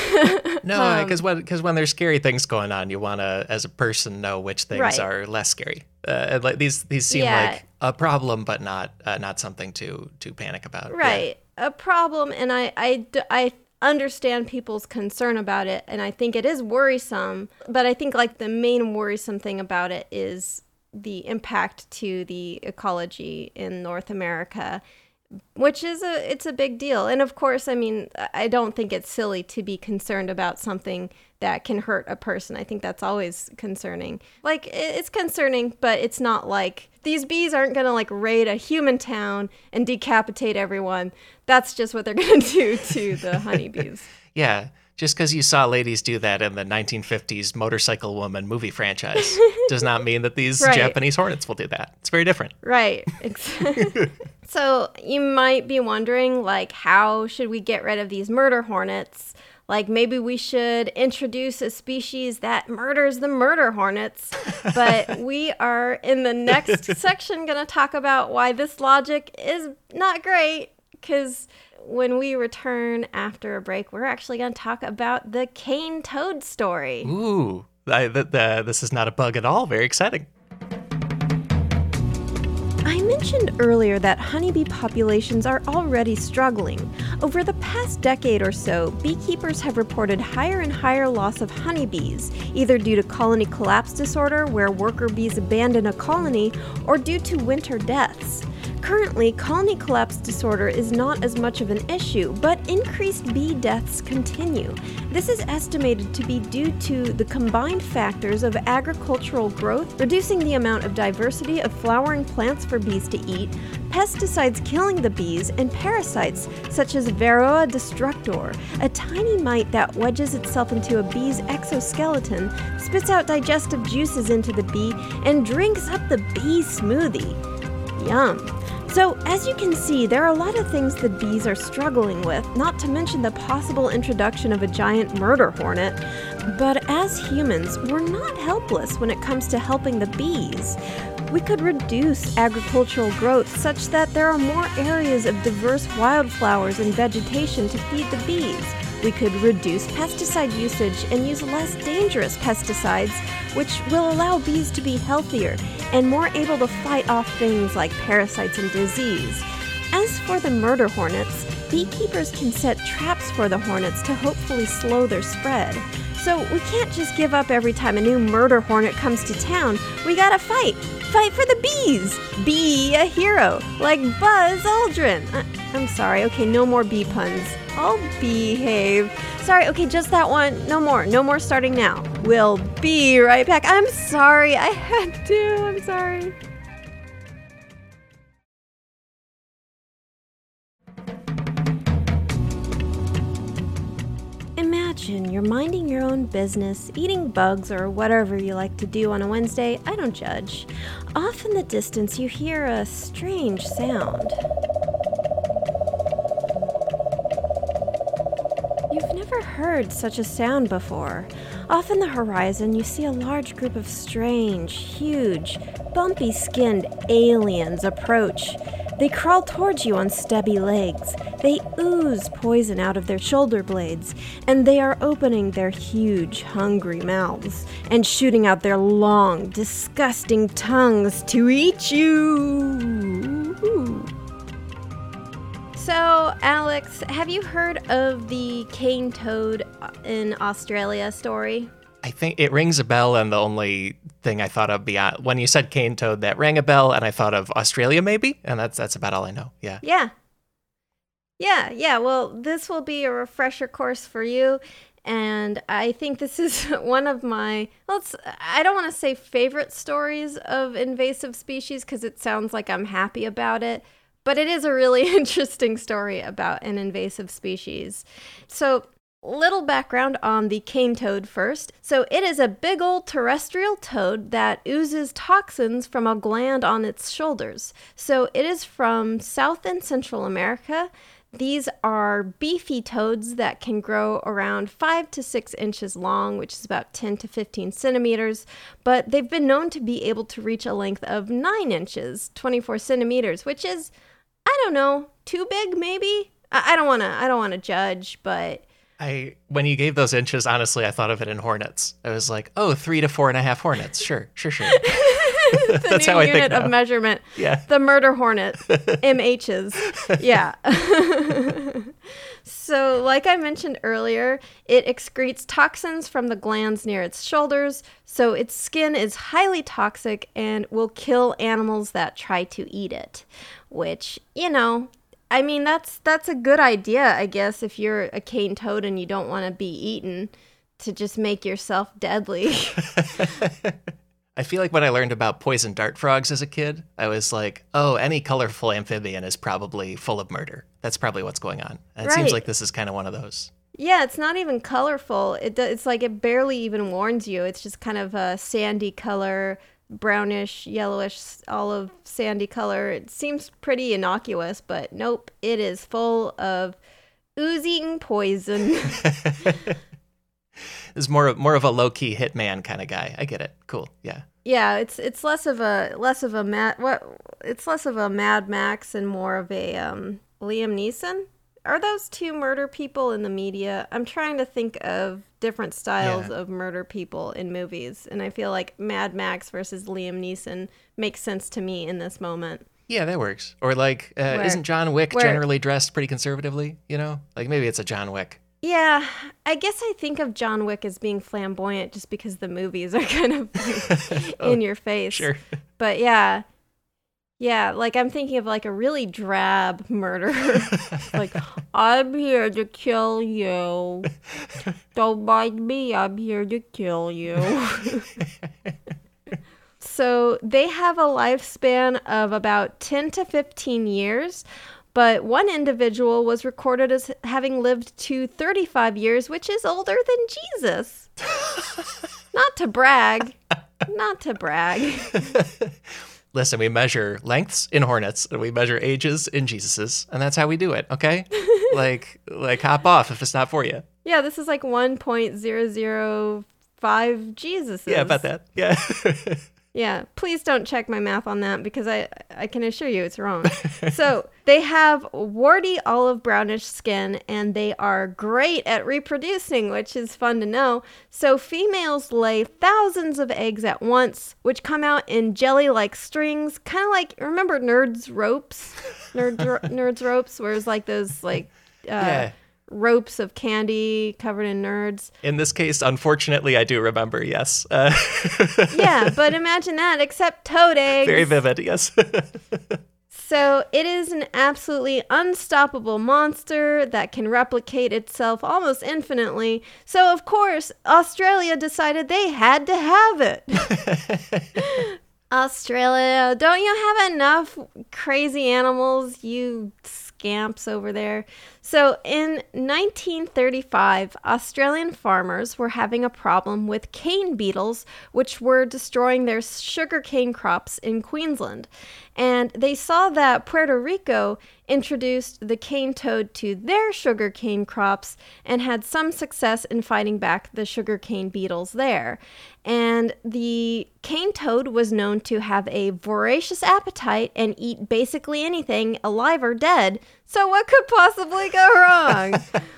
Speaker 2: No,
Speaker 1: um,
Speaker 2: because when because when there's scary things going on, you want to, as a person, know which things
Speaker 1: Right.
Speaker 2: are less scary. Uh, and, like these these seem
Speaker 1: Yeah.
Speaker 2: like a problem, but not uh, not something to to panic about. Yeah.
Speaker 1: right, a problem, and I, I d- I understand people's concern about it, and I think it is worrisome, but I think like the main worrisome thing about it is the impact to the ecology in North America, which is a it's a big deal. And of course, I mean, I don't think it's silly to be concerned about something that can hurt a person. I think that's always concerning. Like it- it's concerning, but it's not like these bees aren't going to like raid a human town and decapitate everyone. That's just what they're going to do to the honeybees.
Speaker 2: Yeah, Just because you saw ladies do that in the nineteen fifties Motorcycle Woman movie franchise does not mean that these
Speaker 1: right.
Speaker 2: Japanese hornets will do that. It's very different.
Speaker 1: Right. So you might be wondering, like, how should we get rid of these murder hornets? Like, maybe we should introduce a species that murders the murder hornets. But we are, in the next section, going to talk about why this logic is not great. Because when we return after a break, we're actually going to talk about the cane toad story.
Speaker 2: Ooh, I, the, the, this is not a bug at all. Very exciting.
Speaker 1: I mentioned earlier that honeybee populations are already struggling. Over the past decade or so, beekeepers have reported higher and higher loss of honeybees, either due to colony collapse disorder, where worker bees abandon a colony, or due to winter deaths. Currently, colony collapse disorder is not as much of an issue, but increased bee deaths continue. This is estimated to be due to the combined factors of agricultural growth, reducing the amount of diversity of flowering plants for bees to eat, pesticides killing the bees, and parasites such as Varroa destructor, a tiny mite that wedges itself into a bee's exoskeleton, spits out digestive juices into the bee, and drinks up the bee smoothie. Yum. So, as you can see, there are a lot of things that bees are struggling with, not to mention the possible introduction of a giant murder hornet. But as humans, we're not helpless when it comes to helping the bees. We could reduce agricultural growth such that there are more areas of diverse wildflowers and vegetation to feed the bees. We could reduce pesticide usage and use less dangerous pesticides, which will allow bees to be healthier and more able to fight off things like parasites and disease. As for the murder hornets, beekeepers can set traps for the hornets to hopefully slow their spread. So we can't just give up every time a new murder hornet comes to town. We gotta fight. Fight for the bees. Be a hero, like Buzz Aldrin. I- I'm sorry, okay, no more bee puns. I'll behave. Sorry, okay, just that one. No more. No more starting now. We'll be right back. I'm sorry. I had to. I'm sorry. Imagine you're minding your own business, eating bugs or whatever you like to do on a Wednesday. I don't judge. Off in the distance, you hear a strange sound. You've never heard such a sound before. Off in the horizon, you see a large group of strange, huge, bumpy-skinned aliens approach. They crawl towards you on stubby legs. They ooze poison out of their shoulder blades, and they are opening their huge, hungry mouths and shooting out their long, disgusting tongues to eat you. So, Alex, have you heard of the cane toad in Australia story?
Speaker 2: I think it rings a bell, and the only thing I thought of beyond when you said cane toad, that rang a bell, and I thought of Australia maybe, and that's that's about all I know. Yeah.
Speaker 1: Yeah. Yeah, yeah. Well, this will be a refresher course for you, and I think this is one of my, well, it's, I don't want to say favorite stories of invasive species because it sounds like I'm happy about it, but it is a really interesting story about an invasive species. So, little background on the cane toad first. So it is a big old terrestrial toad that oozes toxins from a gland on its shoulders. So it is from South and Central America. These are beefy toads that can grow around five to six inches long, which is about ten to fifteen centimeters, but they've been known to be able to reach a length of nine inches, twenty-four centimeters, which is, I don't know, too big maybe? I, I don't want to I don't want to judge, but
Speaker 2: I when you gave those inches, honestly, I thought of it in hornets. I was like, oh, three to four and a half hornets. Sure, sure, sure.
Speaker 1: the
Speaker 2: That's
Speaker 1: new
Speaker 2: how I
Speaker 1: unit
Speaker 2: think now.
Speaker 1: of measurement.
Speaker 2: Yeah.
Speaker 1: The murder hornet, M Hs. Yeah. So, like I mentioned earlier, it excretes toxins from the glands near its shoulders, so its skin is highly toxic and will kill animals that try to eat it, which, you know, I mean, that's that's a good idea, I guess, if you're a cane toad and you don't want to be eaten, to just make yourself deadly.
Speaker 2: I feel like when I learned about poison dart frogs as a kid, I was like, oh, any colorful amphibian is probably full of murder. That's probably what's going on. And it
Speaker 1: Right.
Speaker 2: seems like this is kind of one of those.
Speaker 1: Yeah, it's not even colorful. It do- it's like it barely even warns you. It's just kind of a sandy color, brownish, yellowish, olive sandy color. It seems pretty innocuous, but nope, it is full of oozing poison.
Speaker 2: It's more more of a low key hitman kind of guy. I get it. Cool. Yeah.
Speaker 1: Yeah, it's it's less of a less of a Mad what it's less of a Mad Max and more of a um, Liam Neeson. Are those two murder people in the media? I'm trying to think of different styles
Speaker 2: Yeah.
Speaker 1: of murder people in movies, and I feel like Mad Max versus Liam Neeson makes sense to me in this moment.
Speaker 2: Yeah, that works. Or like, uh,
Speaker 1: Where-
Speaker 2: isn't John Wick
Speaker 1: where-
Speaker 2: generally dressed pretty conservatively? You know, like maybe it's a John Wick.
Speaker 1: Yeah, I guess I think of John Wick as being flamboyant just because the movies are kind of like,
Speaker 2: Oh,
Speaker 1: in your face.
Speaker 2: Sure.
Speaker 1: But yeah. Yeah, like I'm thinking of like a really drab murder. Like, I'm here to kill you. Don't mind me, I'm here to kill you. So they have a lifespan of about ten to fifteen years, but one individual was recorded as having lived to thirty-five years, which is older than Jesus. Not to brag. Not to brag.
Speaker 2: Listen, we measure lengths in hornets and we measure ages in Jesuses, and that's how we do it, okay? like, like hop off if it's not for you.
Speaker 1: Yeah, this is like one point zero zero five Jesuses.
Speaker 2: Yeah, about that. Yeah.
Speaker 1: Yeah, please don't check my math on that because I, I can assure you it's wrong. So they have warty olive brownish skin and they are great at reproducing, which is fun to know. So females lay thousands of eggs at once, which come out in jelly-like strings, kind of like, remember Nerds Ropes? Nerds, ro- Nerds Ropes, where it's like those like uh,
Speaker 2: Yeah.
Speaker 1: ropes of candy covered in nerds.
Speaker 2: In this case, unfortunately, I do remember, yes. Uh,
Speaker 1: Yeah, but imagine that, except toad eggs.
Speaker 2: very vivid, yes.
Speaker 1: So it is an absolutely unstoppable monster that can replicate itself almost infinitely. So, of course, Australia decided they had to have it. Australia, don't you have enough crazy animals, you scamps over there? So in nineteen thirty-five, Australian farmers were having a problem with cane beetles, which were destroying their sugarcane crops in Queensland. And they saw that Puerto Rico introduced the cane toad to their sugarcane crops and had some success in fighting back the sugarcane beetles there. And the cane toad was known to have a voracious appetite and eat basically anything, alive or dead. So what could possibly go wrong?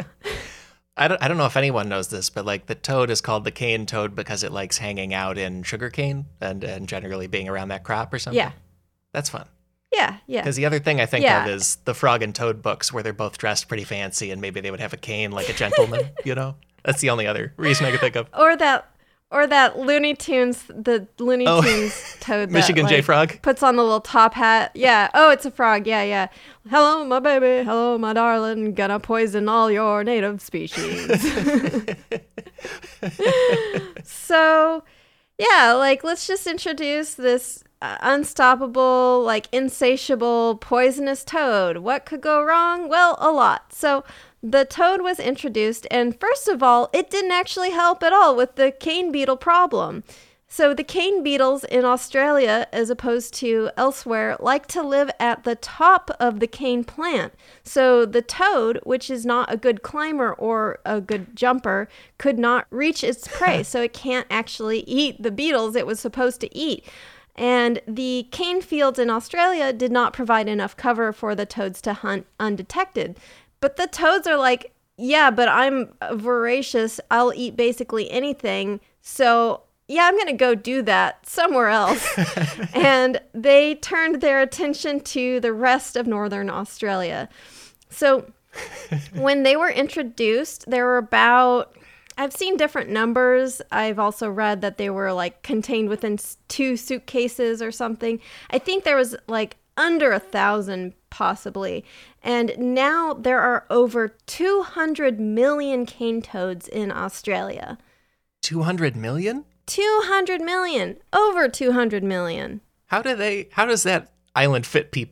Speaker 2: I don't, I don't know if anyone knows this, but like the toad is called the cane toad because it likes hanging out in sugarcane and, and generally being around that crop or something.
Speaker 1: Yeah.
Speaker 2: That's fun.
Speaker 1: Yeah, yeah.
Speaker 2: Because the other thing I think
Speaker 1: Yeah.
Speaker 2: of is the Frog and Toad books where they're both dressed pretty fancy and maybe they would have a cane like a gentleman, you know? That's the only other reason I could think of.
Speaker 1: Or that or that Looney Tunes, the Looney
Speaker 2: Oh.
Speaker 1: Tunes toad that,
Speaker 2: Michigan J
Speaker 1: like,
Speaker 2: Frog?
Speaker 1: puts on the little top hat. Yeah. Oh, it's a frog. Yeah, yeah. Hello, my baby. Hello, my darling. Gonna poison all your native species. So, yeah, like, let's just introduce this uh, unstoppable, like, insatiable, poisonous toad. What could go wrong? Well, a lot. So, the toad was introduced, and first of all, it didn't actually help at all with the cane beetle problem. So the cane beetles in Australia, as opposed to elsewhere, like to live at the top of the cane plant. So the toad, which is not a good climber or a good jumper, could not reach its prey. So it can't actually eat the beetles it was supposed to eat. And the cane fields in Australia did not provide enough cover for the toads to hunt undetected. But the toads are like, yeah, but I'm voracious. I'll eat basically anything. So yeah, I'm going to go do that somewhere else. And they turned their attention to the rest of northern Australia. So when they were introduced, there were about, I've seen different numbers. I've also read that they were like contained within s- two suitcases or something. I think there was like under a thousand possibly. And now there are over two hundred million cane toads in Australia.
Speaker 2: two hundred million?
Speaker 1: two hundred million. Over two hundred million.
Speaker 2: How do they, how does that island fit people?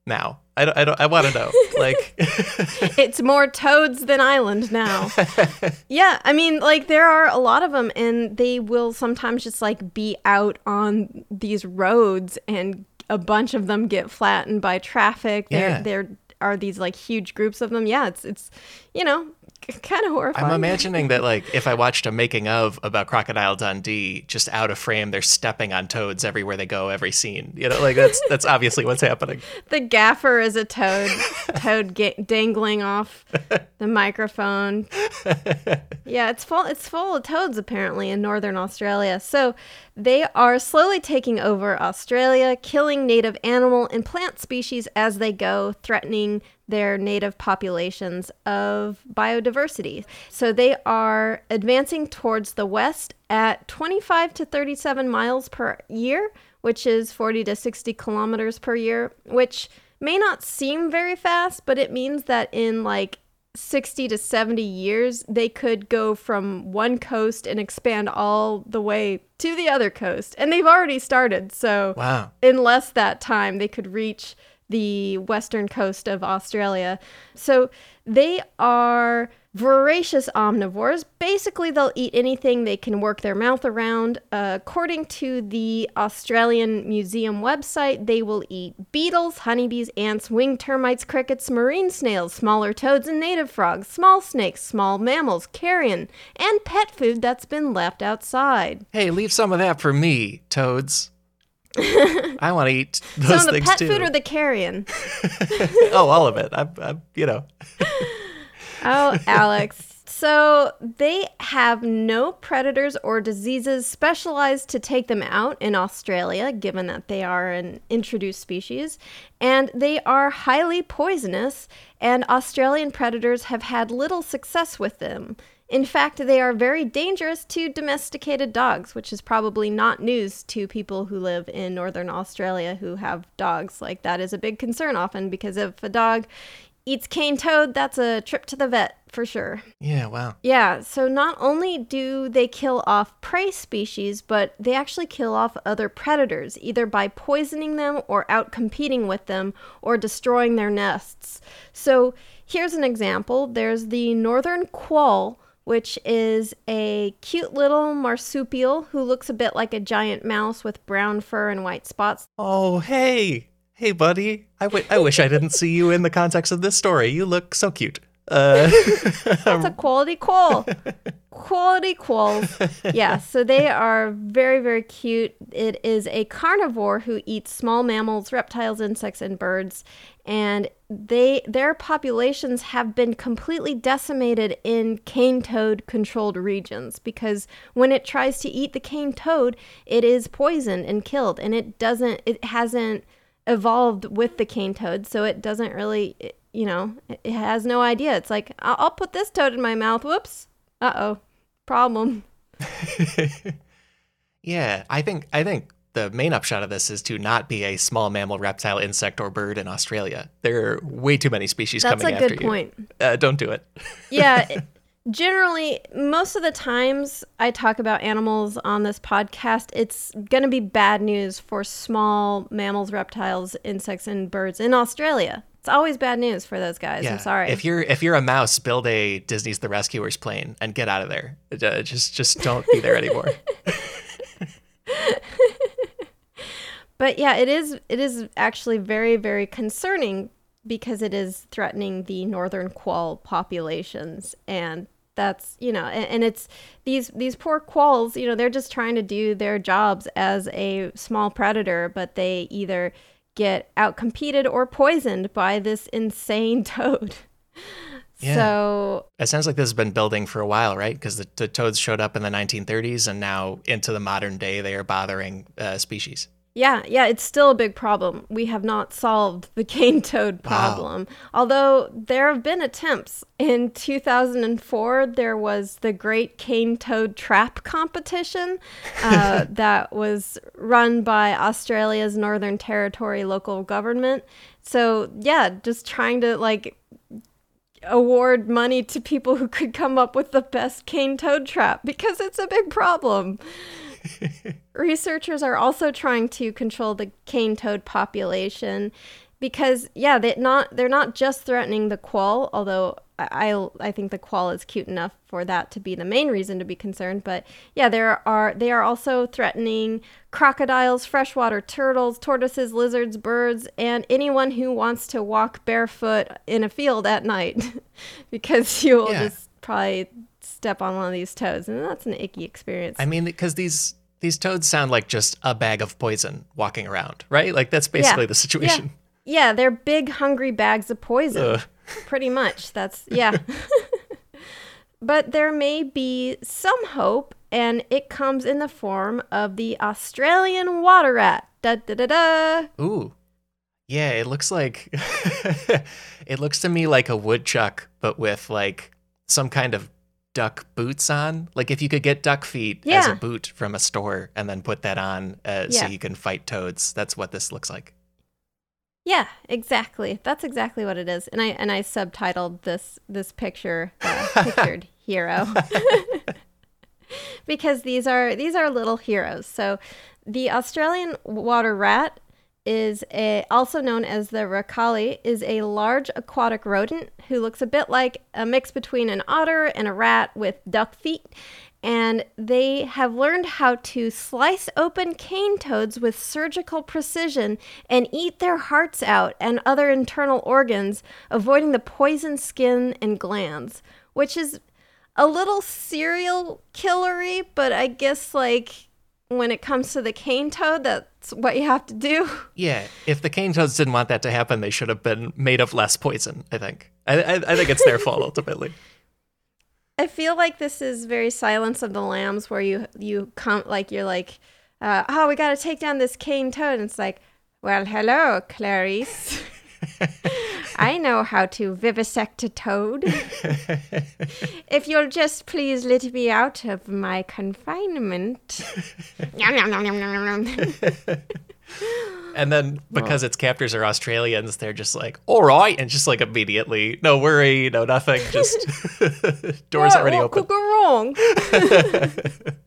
Speaker 2: now? I don't, I don't, I want to know. Like,
Speaker 1: it's more toads than island now. Yeah, I mean, like, there are a lot of them, and they will sometimes just, like, be out on these roads, and a bunch of them get flattened by traffic.
Speaker 2: Yeah.
Speaker 1: There, there are these, like, huge groups of them. Yeah, it's, it's you know, kind of horrifying.
Speaker 2: I'm imagining that, like, if I watched a making of about Crocodile Dundee, just out of frame, they're stepping on toads everywhere they go, every scene. You know, like, that's that's obviously what's happening.
Speaker 1: The gaffer is a toad, toad ga- dangling off the microphone. Yeah, it's full. It's full of toads apparently in northern Australia. So they are slowly taking over Australia, killing native animal and plant species as they go, threatening their native populations of biodiversity. So they are advancing towards the west at twenty-five to thirty-seven miles per year, which is forty to sixty kilometers per year, which may not seem very fast, but it means that in like sixty to seventy years, they could go from one coast and expand all the way to the other coast. And they've already started. So
Speaker 2: wow.
Speaker 1: In less that time, they could reach the western coast of Australia. So they are voracious omnivores. Basically, they'll eat anything they can work their mouth around. Uh, according to the Australian Museum website, they will eat beetles, honeybees, ants, winged termites, crickets, marine snails, smaller toads and native frogs, small snakes, small mammals, carrion, and pet food that's been left outside.
Speaker 2: Hey, leave some of that for me, toads. I want to eat those
Speaker 1: Some of the
Speaker 2: things
Speaker 1: pet
Speaker 2: too.
Speaker 1: food or the carrion?
Speaker 2: Oh, all of it. I'm, I'm, you know.
Speaker 1: Oh, Alex. So they have no predators or diseases specialized to take them out in Australia, given that they are an introduced species, and they are highly poisonous, and Australian predators have had little success with them. In fact, they are very dangerous to domesticated dogs, which is probably not news to people who live in northern Australia who have dogs. Like, that is a big concern often, because if a dog eats cane toad, that's a trip to the vet for sure.
Speaker 2: Yeah, wow.
Speaker 1: Yeah, so not only do they kill off prey species, but they actually kill off other predators, either by poisoning them or outcompeting with them or destroying their nests. So here's an example. There's the northern quoll, which is a cute little marsupial who looks a bit like a giant mouse with brown fur and white spots.
Speaker 2: Oh, hey. Hey, buddy. I, w- I wish I didn't see you in the context of this story. You look so cute. Uh,
Speaker 1: That's a quality quoll. Quality quolls. Yeah, so they are very, very cute. It is a carnivore who eats small mammals, reptiles, insects, and birds. And they their populations have been completely decimated in cane toad controlled regions, because when it tries to eat the cane toad, it is poisoned and killed, and it doesn't it hasn't evolved with the cane toad, so it doesn't really, you know, it has no idea. It's like, I'll, I'll put this toad in my mouth. Whoops. Uh-oh. Problem.
Speaker 2: Yeah, I think I think the main upshot of this is to not be a small mammal, reptile, insect, or bird in Australia. There are way too many species
Speaker 1: That's
Speaker 2: coming
Speaker 1: a
Speaker 2: after
Speaker 1: good
Speaker 2: you.
Speaker 1: point.
Speaker 2: Uh, don't do it.
Speaker 1: Yeah. it- Generally, most of the times I talk about animals on this podcast, it's going to be bad news for small mammals, reptiles, insects, and birds in Australia. It's always bad news for those guys.
Speaker 2: Yeah.
Speaker 1: I'm sorry.
Speaker 2: If you're if you're a mouse, build a Disney's The Rescuers plane and get out of there. Uh, just just don't be there anymore.
Speaker 1: But yeah, it is it is actually very, very concerning, because it is threatening the northern quoll populations. And that's, you know, and, and it's these these poor quolls, you know, they're just trying to do their jobs as a small predator, but they either get outcompeted or poisoned by this insane toad.
Speaker 2: Yeah.
Speaker 1: So
Speaker 2: It sounds like this has been building for a while, right? Because the, the toads showed up in the nineteen thirties, and now into the modern day, they are bothering uh, species.
Speaker 1: yeah, yeah, it's still a big problem. We have not solved the cane toad problem. Wow. Although there have been attempts. In two thousand four, there was the Great Cane Toad Trap Competition uh, that was run by Australia's Northern Territory local government. So yeah, just trying to like award money to people who could come up with the best cane toad trap, because it's a big problem. Researchers are also trying to control the cane toad population, because yeah, they not they're not just threatening the quoll, although I, I I think the quoll is cute enough for that to be the main reason to be concerned. But yeah, there are they are also threatening crocodiles, freshwater turtles, tortoises, lizards, birds, and anyone who wants to walk barefoot in a field at night, because you will yeah. just probably step on one of these toads, and that's an icky experience.
Speaker 2: I mean, because these these toads sound like just a bag of poison walking around, right? Like that's basically
Speaker 1: yeah.
Speaker 2: the situation.
Speaker 1: Yeah. yeah, they're big, hungry bags of poison. Ugh. Pretty much. That's yeah. But there may be some hope, and it comes in the form of the Australian water rat. Da da da da.
Speaker 2: Ooh. Yeah, it looks like it looks to me like a woodchuck, but with like some kind of duck boots on. Like if you could get duck feet yeah. as a boot from a store and then put that on uh, yeah. so you can fight toads. That's what this looks like.
Speaker 1: Yeah, exactly. That's exactly what it is. And I and I subtitled this this picture uh, pictured hero. Because these are these are little heroes. So the Australian water rat is a, also known as the racali, is a large aquatic rodent who looks a bit like a mix between an otter and a rat with duck feet. And they have learned how to slice open cane toads with surgical precision and eat their hearts out and other internal organs, avoiding the poison skin and glands, which is a little serial killery, but I guess like when it comes to the cane toad, that's what you have to do.
Speaker 2: Yeah, if the cane toads didn't want that to happen, they should have been made of less poison, I think. I, I, I think it's their fault, ultimately.
Speaker 1: I feel like this is very Silence of the Lambs, where you you come, like, you're like, uh, oh, we got to take down this cane toad. And it's like, well, hello, Clarice. I know how to vivisect a toad. If you'll just please let me out of my confinement.
Speaker 2: And then because its captors are Australians, they're just like, all right. And just like immediately, no worry, no nothing. Just doors
Speaker 1: what,
Speaker 2: already
Speaker 1: what
Speaker 2: open.
Speaker 1: What could go wrong?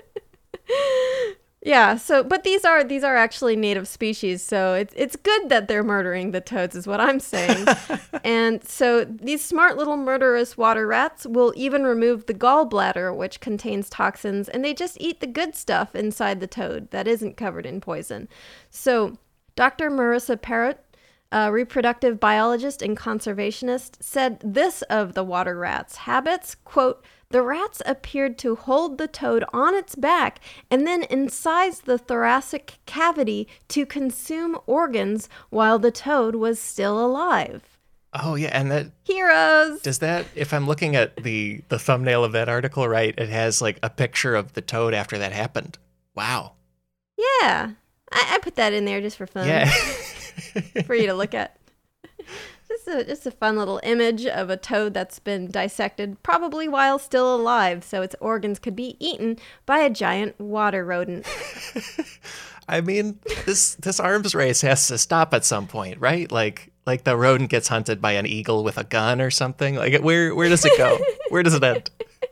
Speaker 1: Yeah, so, but these are these are actually native species, so it's it's good that they're murdering the toads, is what I'm saying. And so these smart little murderous water rats will even remove the gallbladder, which contains toxins, and they just eat the good stuff inside the toad that isn't covered in poison. So Doctor Marissa Parrott, a reproductive biologist and conservationist, said this of the water rat's habits, quote, "The rats appeared to hold the toad on its back and then incise the thoracic cavity to consume organs while the toad was still alive."
Speaker 2: Oh, yeah, and that...
Speaker 1: Heroes!
Speaker 2: Does that, if I'm looking at the, the thumbnail of that article right, it has like a picture of the toad after that happened. Wow.
Speaker 1: Yeah. I, I put that in there just for fun.
Speaker 2: Yeah.
Speaker 1: For you to look at. Just a, just a fun little image of a toad that's been dissected, probably while still alive, so its organs could be eaten by a giant water rodent.
Speaker 2: I mean, this this arms race has to stop at some point, right? Like like the rodent gets hunted by an eagle with a gun or something. Like where where does it go? Where does it end?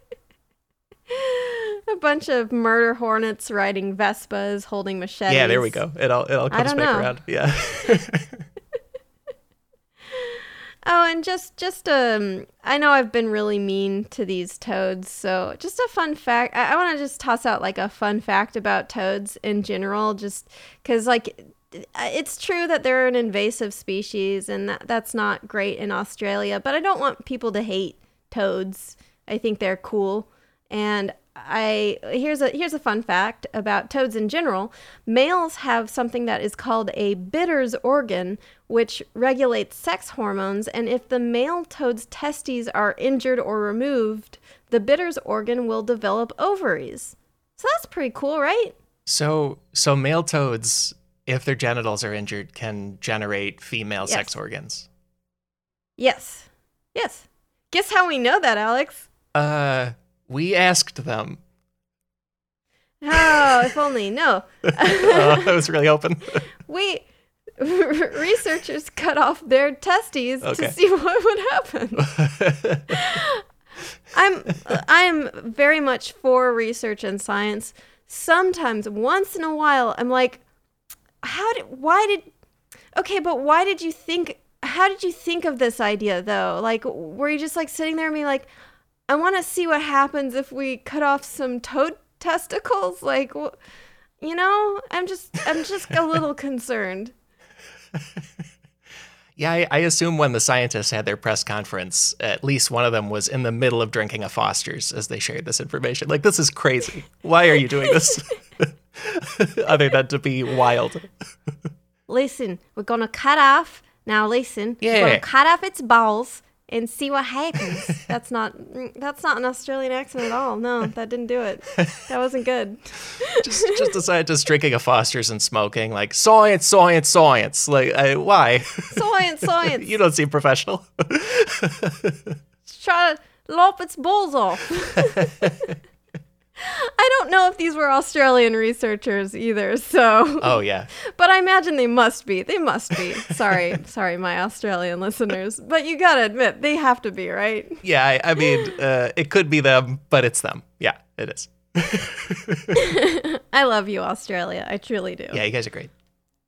Speaker 1: A bunch of murder hornets riding Vespas, holding machetes.
Speaker 2: Yeah, there we go. It all it all comes back
Speaker 1: know.
Speaker 2: around. Yeah.
Speaker 1: Oh, and just, just um, I know I've been really mean to these toads, so just a fun fact. I, I want to just toss out, like, a fun fact about toads in general, just because, like, it's true that they're an invasive species, and that, that's not great in Australia, but I don't want people to hate toads. I think they're cool, and I here's a here's a fun fact about toads in general. Males have something that is called a bitters organ, which regulates sex hormones, and if the male toad's testes are injured or removed, the bitters organ will develop ovaries. So that's pretty cool, right?
Speaker 2: So so male toads, if their genitals are injured, can generate female
Speaker 1: yes.
Speaker 2: sex organs.
Speaker 1: Yes. Yes. Guess how we know that, Alex?
Speaker 2: Uh We asked them.
Speaker 1: Oh, if only. No.
Speaker 2: Oh, I was really hoping.
Speaker 1: We, researchers cut off their testes
Speaker 2: okay.
Speaker 1: to see what would happen. I'm, I'm very much for research and science. Sometimes, once in a while, I'm like, how did, why did, Okay, but why did you think, how did you think of this idea though? Like, were you just like sitting there and being like, I want to see what happens if we cut off some toad testicles? Like, you know, I'm just, I'm just a little concerned.
Speaker 2: Yeah, I, I assume when the scientists had their press conference, at least one of them was in the middle of drinking a Foster's as they shared this information. Like, this is crazy. Why are you doing this? Other than to be wild.
Speaker 1: Listen, we're going to cut off. Now listen,
Speaker 2: Yeah.
Speaker 1: we're going to cut off its balls and see what happens. That's not that's not an Australian accent at all. No, that didn't do it. That wasn't good.
Speaker 2: just just a scientist drinking a Foster's and smoking. Like, science, science, science. Like, I, why?
Speaker 1: Science, science.
Speaker 2: You don't seem professional.
Speaker 1: Try to lop its balls off. I don't know if these were Australian researchers either, so.
Speaker 2: Oh, yeah.
Speaker 1: But I imagine they must be. They must be. Sorry, sorry, my Australian listeners. But you gotta admit, they have to be, right?
Speaker 2: Yeah, I, I mean, uh, it could be them, but it's them. Yeah, it is.
Speaker 1: I love you, Australia. I truly do.
Speaker 2: Yeah, you guys are great.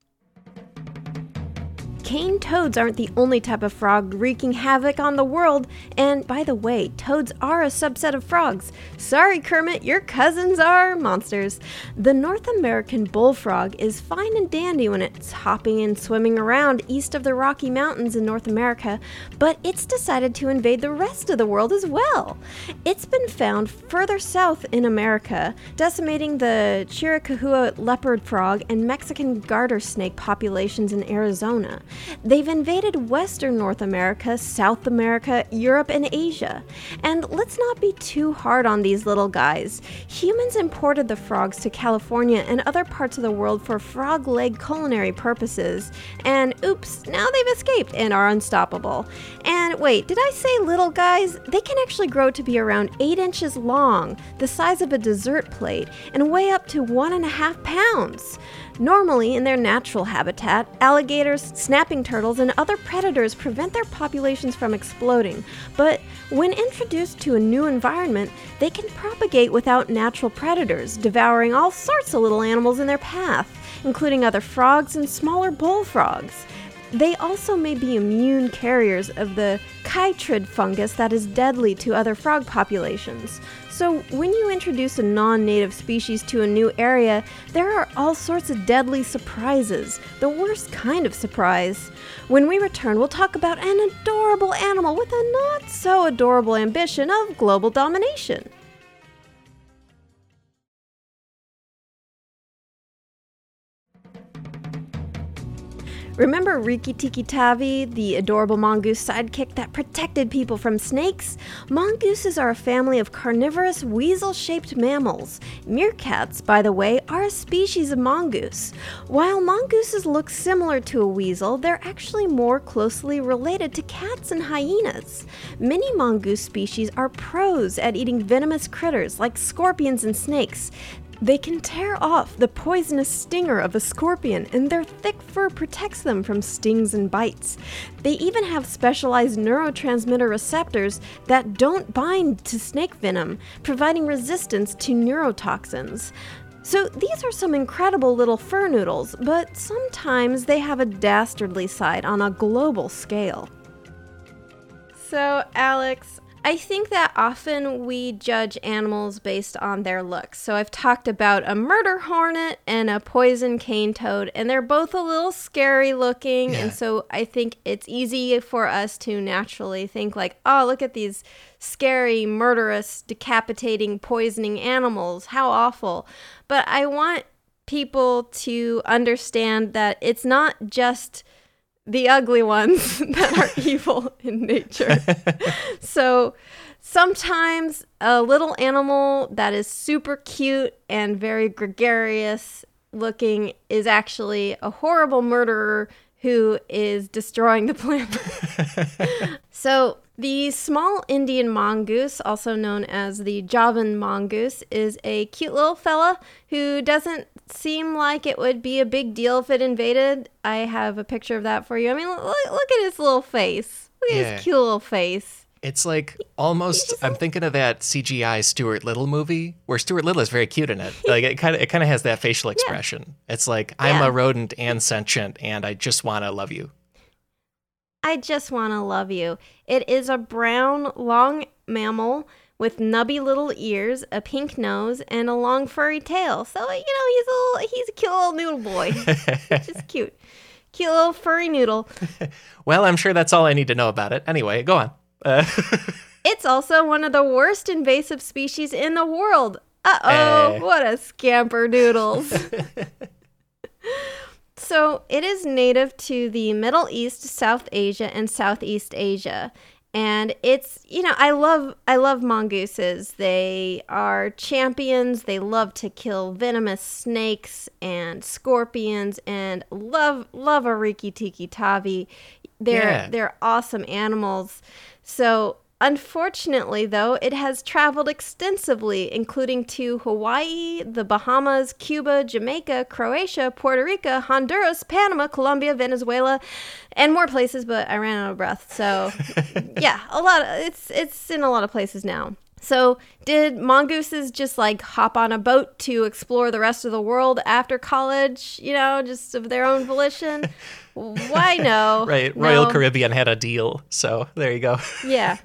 Speaker 1: Cane toads aren't the only type of frog wreaking havoc on the world, and by the way, toads are a subset of frogs. Sorry, Kermit, your cousins are monsters. The North American bullfrog is fine and dandy when it's hopping and swimming around east of the Rocky Mountains in North America, but it's decided to invade the rest of the world as well. It's been found further south in America, decimating the Chiricahua leopard frog and Mexican garter snake populations in Arizona. They've invaded Western North America, South America, Europe, and Asia. And let's not be too hard on these little guys. Humans imported the frogs to California and other parts of the world for frog leg culinary purposes. And oops, now they've escaped and are unstoppable. And wait, did I say little guys? They can actually grow to be around eight inches long, the size of a dessert plate, and weigh up to one and a half pounds. Normally, in their natural habitat, alligators, snapping turtles, and other predators prevent their populations from exploding. But when introduced to a new environment, they can propagate without natural predators, devouring all sorts of little animals in their path, including other frogs and smaller bullfrogs. They also may be immune carriers of the chytrid fungus that is deadly to other frog populations. So when you introduce a non-native species to a new area, there are all sorts of deadly surprises, the worst kind of surprise. When we return, we'll talk about an adorable animal with a not-so-adorable ambition of global domination. Remember Riki Tiki Tavi, the adorable mongoose sidekick that protected people from snakes? Mongooses are a family of carnivorous weasel-shaped mammals. Meerkats, by the way, are a species of mongoose. While mongooses look similar to a weasel, they're actually more closely related to cats and hyenas. Many mongoose species are pros at eating venomous critters like scorpions and snakes. They can tear off the poisonous stinger of a scorpion, and their thick fur protects them from stings and bites. They even have specialized neurotransmitter receptors that don't bind to snake venom, providing resistance to neurotoxins. So these are some incredible little fur noodles, but sometimes they have a dastardly side on a global scale. So, Alex, I think that often we judge animals based on their looks. So I've talked about a murder hornet and a poison cane toad, and they're both a little scary looking. Yeah. And so I think it's easy for us to naturally think like, oh, look at these scary, murderous, decapitating, poisoning animals. How awful. But I want people to understand that it's not just the ugly ones that are evil in nature. So sometimes a little animal that is super cute and very gregarious looking is actually a horrible murderer who is destroying the planet. So the small Indian mongoose, also known as the Javan mongoose, is a cute little fella who doesn't seem like it would be a big deal if it invaded. I have a picture of that for you. I mean, look, look at his little face. Look at yeah. his cute little face.
Speaker 2: It's like almost, I'm thinking of that C G I Stuart Little movie where Stuart Little is very cute in it. Like it kind of it kind of has that facial expression. Yeah. It's like, I'm yeah. a rodent and sentient and I just want to love you.
Speaker 1: I just want to love you. It is a brown, long mammal with nubby little ears, a pink nose, and a long furry tail. So, you know, he's a little, he's a cute little noodle boy. Just cute. Cute little furry noodle.
Speaker 2: Well, I'm sure that's all I need to know about it. Anyway, go on. Uh.
Speaker 1: It's also one of the worst invasive species in the world. Uh-oh, uh. What a scamper noodles. So it is native to the Middle East, South Asia, and Southeast Asia. And it's, you know, I love I love mongooses. They are champions. They love to kill venomous snakes and scorpions and love love a riki-tiki tavi. They're yeah. they're awesome animals. So unfortunately, though, it has traveled extensively, including to Hawaii, the Bahamas, Cuba, Jamaica, Croatia, Puerto Rico, Honduras, Panama, Colombia, Venezuela, and more places, but I ran out of breath. So, yeah, a lot of, it's it's in a lot of places now. So, did mongooses just like hop on a boat to explore the rest of the world after college, you know, just of their own volition? Why no?
Speaker 2: Right. Royal no. Caribbean had a deal. So there you go.
Speaker 1: Yeah.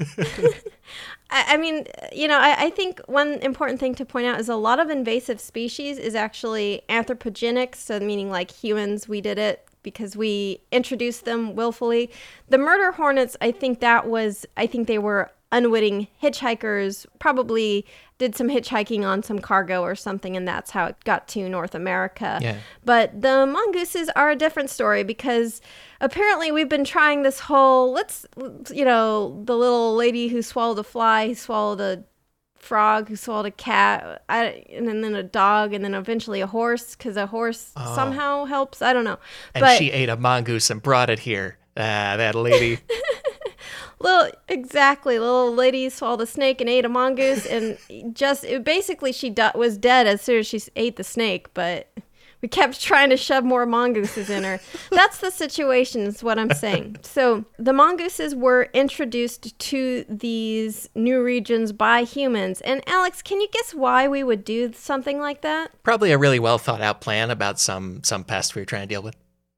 Speaker 1: I, I mean, you know, I, I think one important thing to point out is a lot of invasive species is actually anthropogenic. So meaning like humans, we did it because we introduced them willfully. The murder hornets, I think that was, I think they were unwitting hitchhikers, probably did some hitchhiking on some cargo or something, and that's how it got to North America.
Speaker 2: Yeah.
Speaker 1: But the mongooses are a different story because apparently we've been trying this whole, let's, you know, the little lady who swallowed a fly, who swallowed a frog, who swallowed a cat, I, and then a dog, and then eventually a horse, because a horse oh. somehow helps. I don't know.
Speaker 2: And
Speaker 1: but,
Speaker 2: she ate a mongoose and brought it here. Ah, that lady.
Speaker 1: Little exactly, little lady swallowed a snake and ate a mongoose, and just it, basically she do- was dead as soon as she ate the snake. But we kept trying to shove more mongooses in her. That's the situation, is what I'm saying. So the mongooses were introduced to these new regions by humans. And Alex, can you guess why we would do something like that?
Speaker 2: Probably a really well thought out plan about some some pest we were trying to deal with.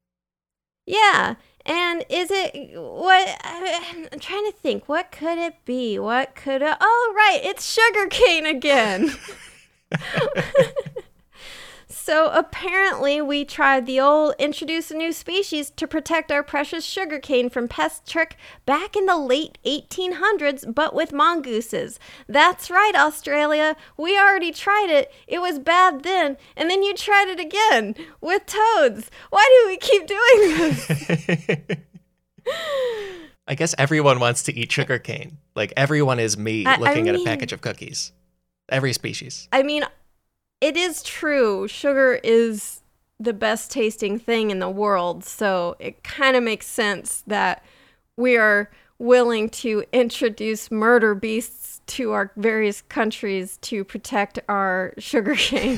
Speaker 1: Yeah. And is it, what, I'm trying to think, what could it be? What could it, oh, right, it's sugarcane again. So apparently we tried the old introduce a new species to protect our precious sugarcane from pest trick back in the late eighteen hundreds, but with mongooses. That's right, Australia. We already tried it. It was bad then, and then you tried it again with toads. Why do we keep doing this?
Speaker 2: I guess everyone wants to eat sugarcane. Like everyone is me I, looking I mean, at a package of cookies. Every species.
Speaker 1: I mean, it is true. Sugar is the best tasting thing in the world. So it kind of makes sense that we are willing to introduce murder beasts to our various countries to protect our sugarcane.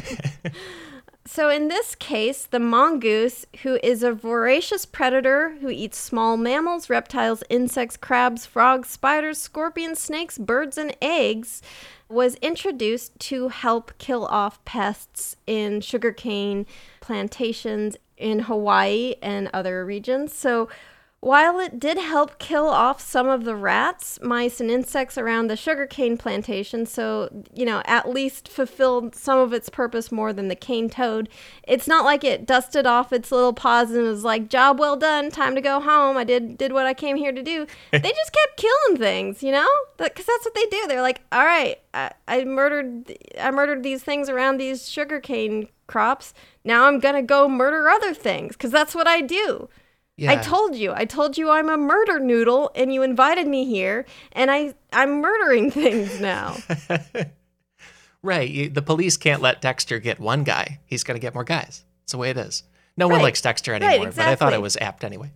Speaker 1: So in this case, the mongoose, who is a voracious predator who eats small mammals, reptiles, insects, crabs, frogs, spiders, scorpions, snakes, birds, and eggs, was introduced to help kill off pests in sugarcane plantations in Hawaii and other regions. So while it did help kill off some of the rats, mice, and insects around the sugarcane plantation, so, you know, at least fulfilled some of its purpose more than the cane toad, it's not like it dusted off its little paws and was like, job well done, time to go home, I did did what I came here to do. They just kept killing things, you know? Because that's what they do. They're like, all right, I, I murdered I murdered these things around these sugarcane crops. Now I'm going to go murder other things, because that's what I do. Yeah. I told you. I told you I'm a murder noodle, and you invited me here, and I, I'm murdering things now.
Speaker 2: Right. You, the police can't let Dexter get one guy. He's going to get more guys. It's the way it is. No
Speaker 1: right.
Speaker 2: one likes Dexter anymore,
Speaker 1: right, exactly.
Speaker 2: But I thought it was apt anyway.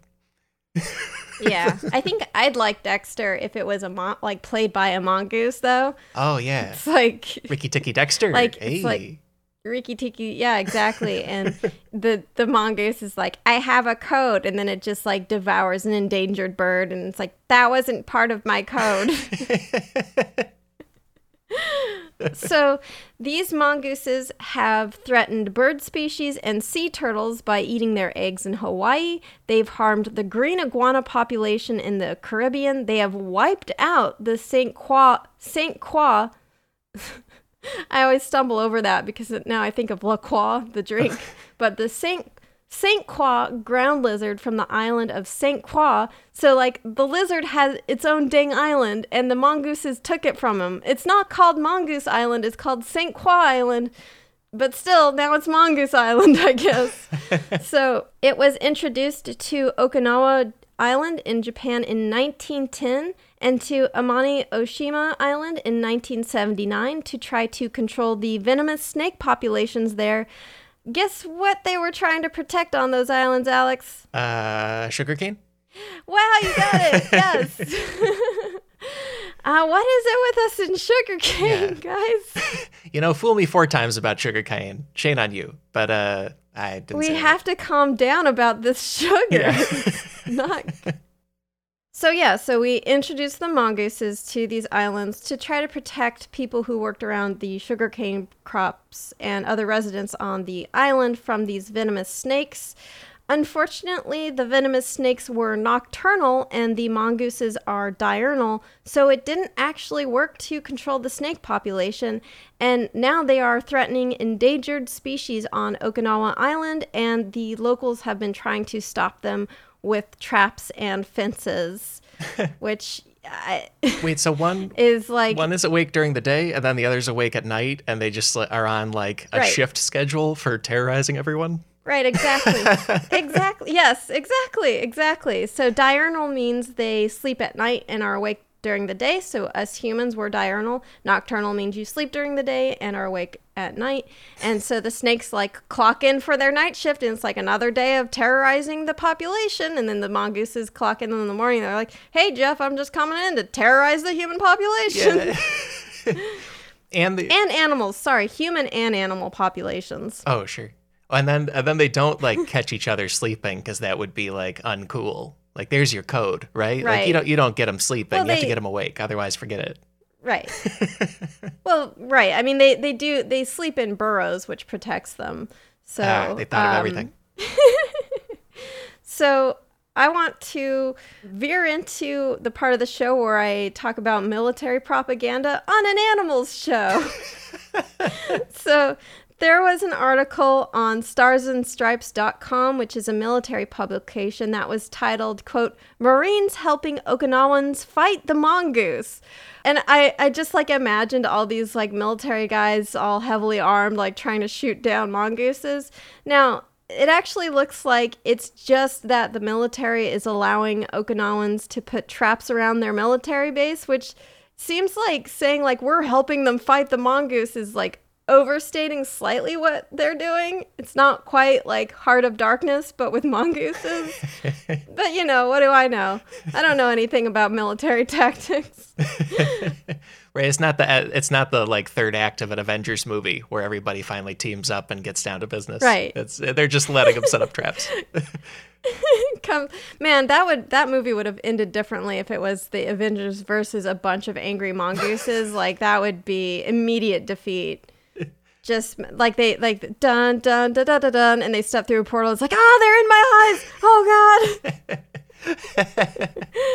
Speaker 1: Yeah. I think I'd like Dexter if it was a mon- like played by a mongoose, though.
Speaker 2: Oh, yeah.
Speaker 1: It's like...
Speaker 2: Riki-Tiki Dexter.
Speaker 1: Like,
Speaker 2: hey.
Speaker 1: It's like, Riki Tiki, yeah, exactly. And the the mongoose is like, I have a code, and then it just like devours an endangered bird, and it's like, that wasn't part of my code. So these mongooses have threatened bird species and sea turtles by eating their eggs in Hawaii. They've harmed the green iguana population in the Caribbean. They have wiped out the Saint Croix, Saint Croix. I always stumble over that because now I think of La Croix, the drink. But the Saint Saint Croix ground lizard from the island of Saint Croix. So, like, the lizard has its own dang island, and the mongooses took it from him. It's not called Mongoose Island, it's called Saint Croix Island. But still, now it's Mongoose Island, I guess. So, it was introduced to Okinawa Island in Japan in nineteen ten and to Amami Oshima Island in nineteen seventy-nine to try to control the venomous snake populations there. Guess what they were trying to protect on those islands, Alex?
Speaker 2: Uh, sugarcane?
Speaker 1: Wow, you got it. Yes. uh, what is it with us in sugarcane, yeah. guys?
Speaker 2: You know, fool me four times about sugarcane. Shame on you. But uh, I didn't
Speaker 1: We
Speaker 2: say
Speaker 1: have
Speaker 2: that.
Speaker 1: to calm down about this sugar.
Speaker 2: Yeah.
Speaker 1: Not... So yeah, so we introduced the mongooses to these islands to try to protect people who worked around the sugarcane crops and other residents on the island from these venomous snakes. Unfortunately, the venomous snakes were nocturnal and the mongooses are diurnal, so it didn't actually work to control the snake population, and now they are threatening endangered species on Okinawa Island, and the locals have been trying to stop them with traps and fences, which I,
Speaker 2: wait, so one
Speaker 1: is like
Speaker 2: one is awake during the day, and then the other's awake at night, and they just are on like a
Speaker 1: right.
Speaker 2: shift schedule for terrorizing everyone.
Speaker 1: Right, exactly. Exactly. Yes, exactly, exactly. So diurnal means they sleep at night and are awake during the day. So us humans were diurnal. Nocturnal means you sleep during the day and are awake at night. And so the snakes like clock in for their night shift, and it's like another day of terrorizing the population. And then the mongooses clock in in the morning. They're like, hey, Jeff, I'm just coming in to terrorize the human population.
Speaker 2: Yeah. and the
Speaker 1: and animals. Sorry, human and animal populations.
Speaker 2: Oh, sure. And then and then they don't like catch each other sleeping because that would be like uncool. Like there's your code, right?
Speaker 1: Right.
Speaker 2: Like you don't you don't get them sleeping.
Speaker 1: Well,
Speaker 2: you have
Speaker 1: they-
Speaker 2: to get them awake, otherwise forget it.
Speaker 1: Right. Well, right. I mean, they, they do, they sleep in burrows, which protects them. So
Speaker 2: Ah, they thought of
Speaker 1: um,
Speaker 2: everything.
Speaker 1: So I want to veer into the part of the show where I talk about military propaganda on an animals show. So there was an article on stars and stripes dot com, which is a military publication, that was titled, quote, Marines helping Okinawans fight the mongoose. And I, I just like imagined all these like military guys all heavily armed, like trying to shoot down mongooses. Now, it actually looks like it's just that the military is allowing Okinawans to put traps around their military base, which seems like saying like we're helping them fight the mongoose is like overstating slightly what they're doing. It's not quite like Heart of Darkness, but with mongooses. But you know, what do I know? I don't know anything about military tactics.
Speaker 2: Right, it's not the it's not the like third act of an Avengers movie where everybody finally teams up and gets down to business.
Speaker 1: Right.
Speaker 2: It's they're just letting them set up traps.
Speaker 1: Come, man, that would that movie would have ended differently if it was the Avengers versus a bunch of angry mongooses. Like that would be immediate defeat. Just like they like dun dun dun dun dun dun, and they step through a portal. It's like, ah, they're in my eyes. Oh God.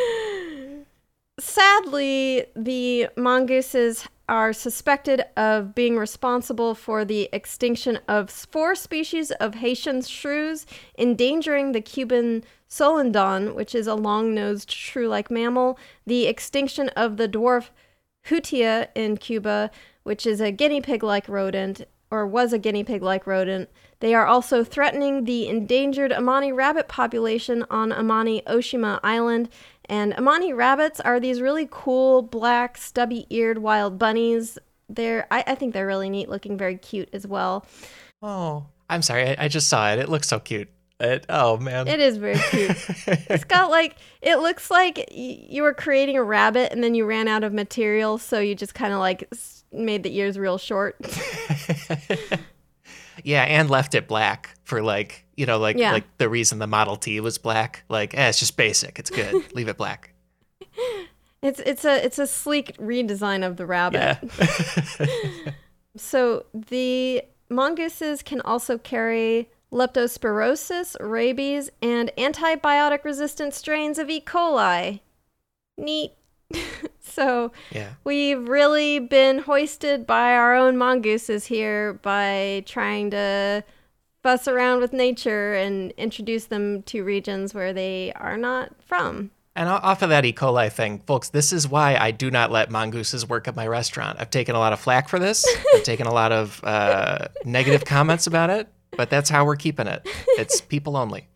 Speaker 1: Sadly, the mongooses are suspected of being responsible for the extinction of four species of Haitian shrews, endangering the Cuban solendon, which is a long-nosed shrew-like mammal, the extinction of the dwarf Hutia in Cuba, which is a guinea pig-like rodent, or was a guinea pig-like rodent. They are also threatening the endangered Amani rabbit population on Amami Oshima Island. And Amani rabbits are these really cool, black, stubby-eared wild bunnies. They're, I, I think they're really neat looking, very cute as well.
Speaker 2: Oh, I'm sorry. I, I just saw it. It looks so cute. It, oh, man.
Speaker 1: It is very cute. It's got like, it looks like y- you were creating a rabbit and then you ran out of material, so you just kind of like s- made the ears real short.
Speaker 2: Yeah, and left it black for like, you know, like
Speaker 1: Yeah.
Speaker 2: like the reason the Model T was black. Like, eh, it's just basic. It's good. Leave it black.
Speaker 1: It's it's a it's a sleek redesign of the rabbit.
Speaker 2: Yeah.
Speaker 1: So the mongooses can also carry leptospirosis, rabies, and antibiotic-resistant strains of E. coli. Neat. So
Speaker 2: Yeah.
Speaker 1: we've really been hoisted by our own mongooses here by trying to fuss around with nature and introduce them to regions where they are not from.
Speaker 2: And o- off of that E. coli thing, folks, this is why I do not let mongooses work at my restaurant. I've taken a lot of flack for this. I've taken a lot of uh, negative comments about it, but that's how we're keeping it. It's people only.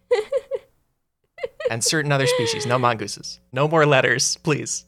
Speaker 2: And certain other species, no mongooses. No more letters, please.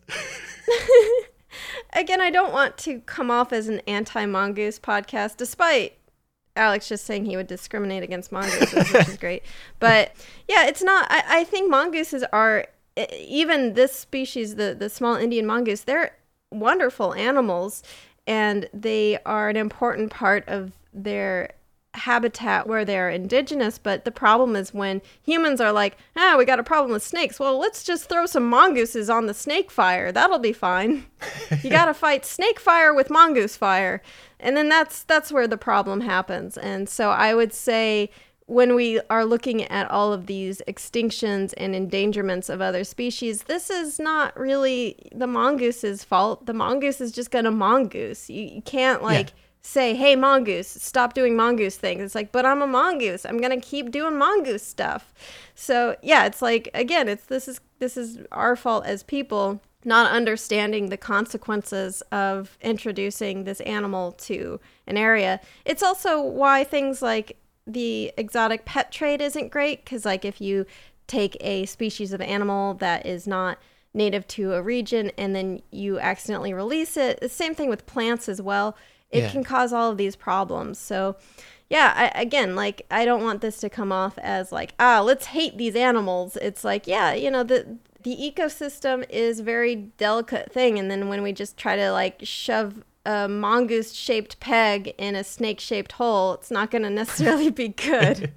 Speaker 1: Again, I don't want to come off as an anti-mongoose podcast, despite Alex just saying he would discriminate against mongooses, which is great. But yeah, it's not. I, I think mongooses are, even this species, the, the small Indian mongoose, they're wonderful animals, and they are an important part of their habitat where they're indigenous. But the problem is when humans are like, ah, we got a problem with snakes. Well, let's just throw some mongooses on the snake fire. That'll be fine. You got to fight snake fire with mongoose fire. And then that's that's where the problem happens. And so I would say when we are looking at all of these extinctions and endangerments of other species, this is not really the mongoose's fault. The mongoose is just going to mongoose. You, you can't like... Yeah. say, hey, mongoose, stop doing mongoose things. It's like, but I'm a mongoose. I'm going to keep doing mongoose stuff. So yeah, it's like, again, it's this is this is our fault as people not understanding the consequences of introducing this animal to an area. It's also why things like the exotic pet trade isn't great, because like if you take a species of animal that is not native to a region and then you accidentally release it, the same thing with plants as well. It
Speaker 2: Yeah.
Speaker 1: can cause all of these problems. So, yeah, I, again, like, I don't want this to come off as like, ah, let's hate these animals. It's like, yeah, you know, the the ecosystem is a very delicate thing. And then when we just try to, like, shove a mongoose-shaped peg in a snake-shaped hole, it's not going to necessarily be good.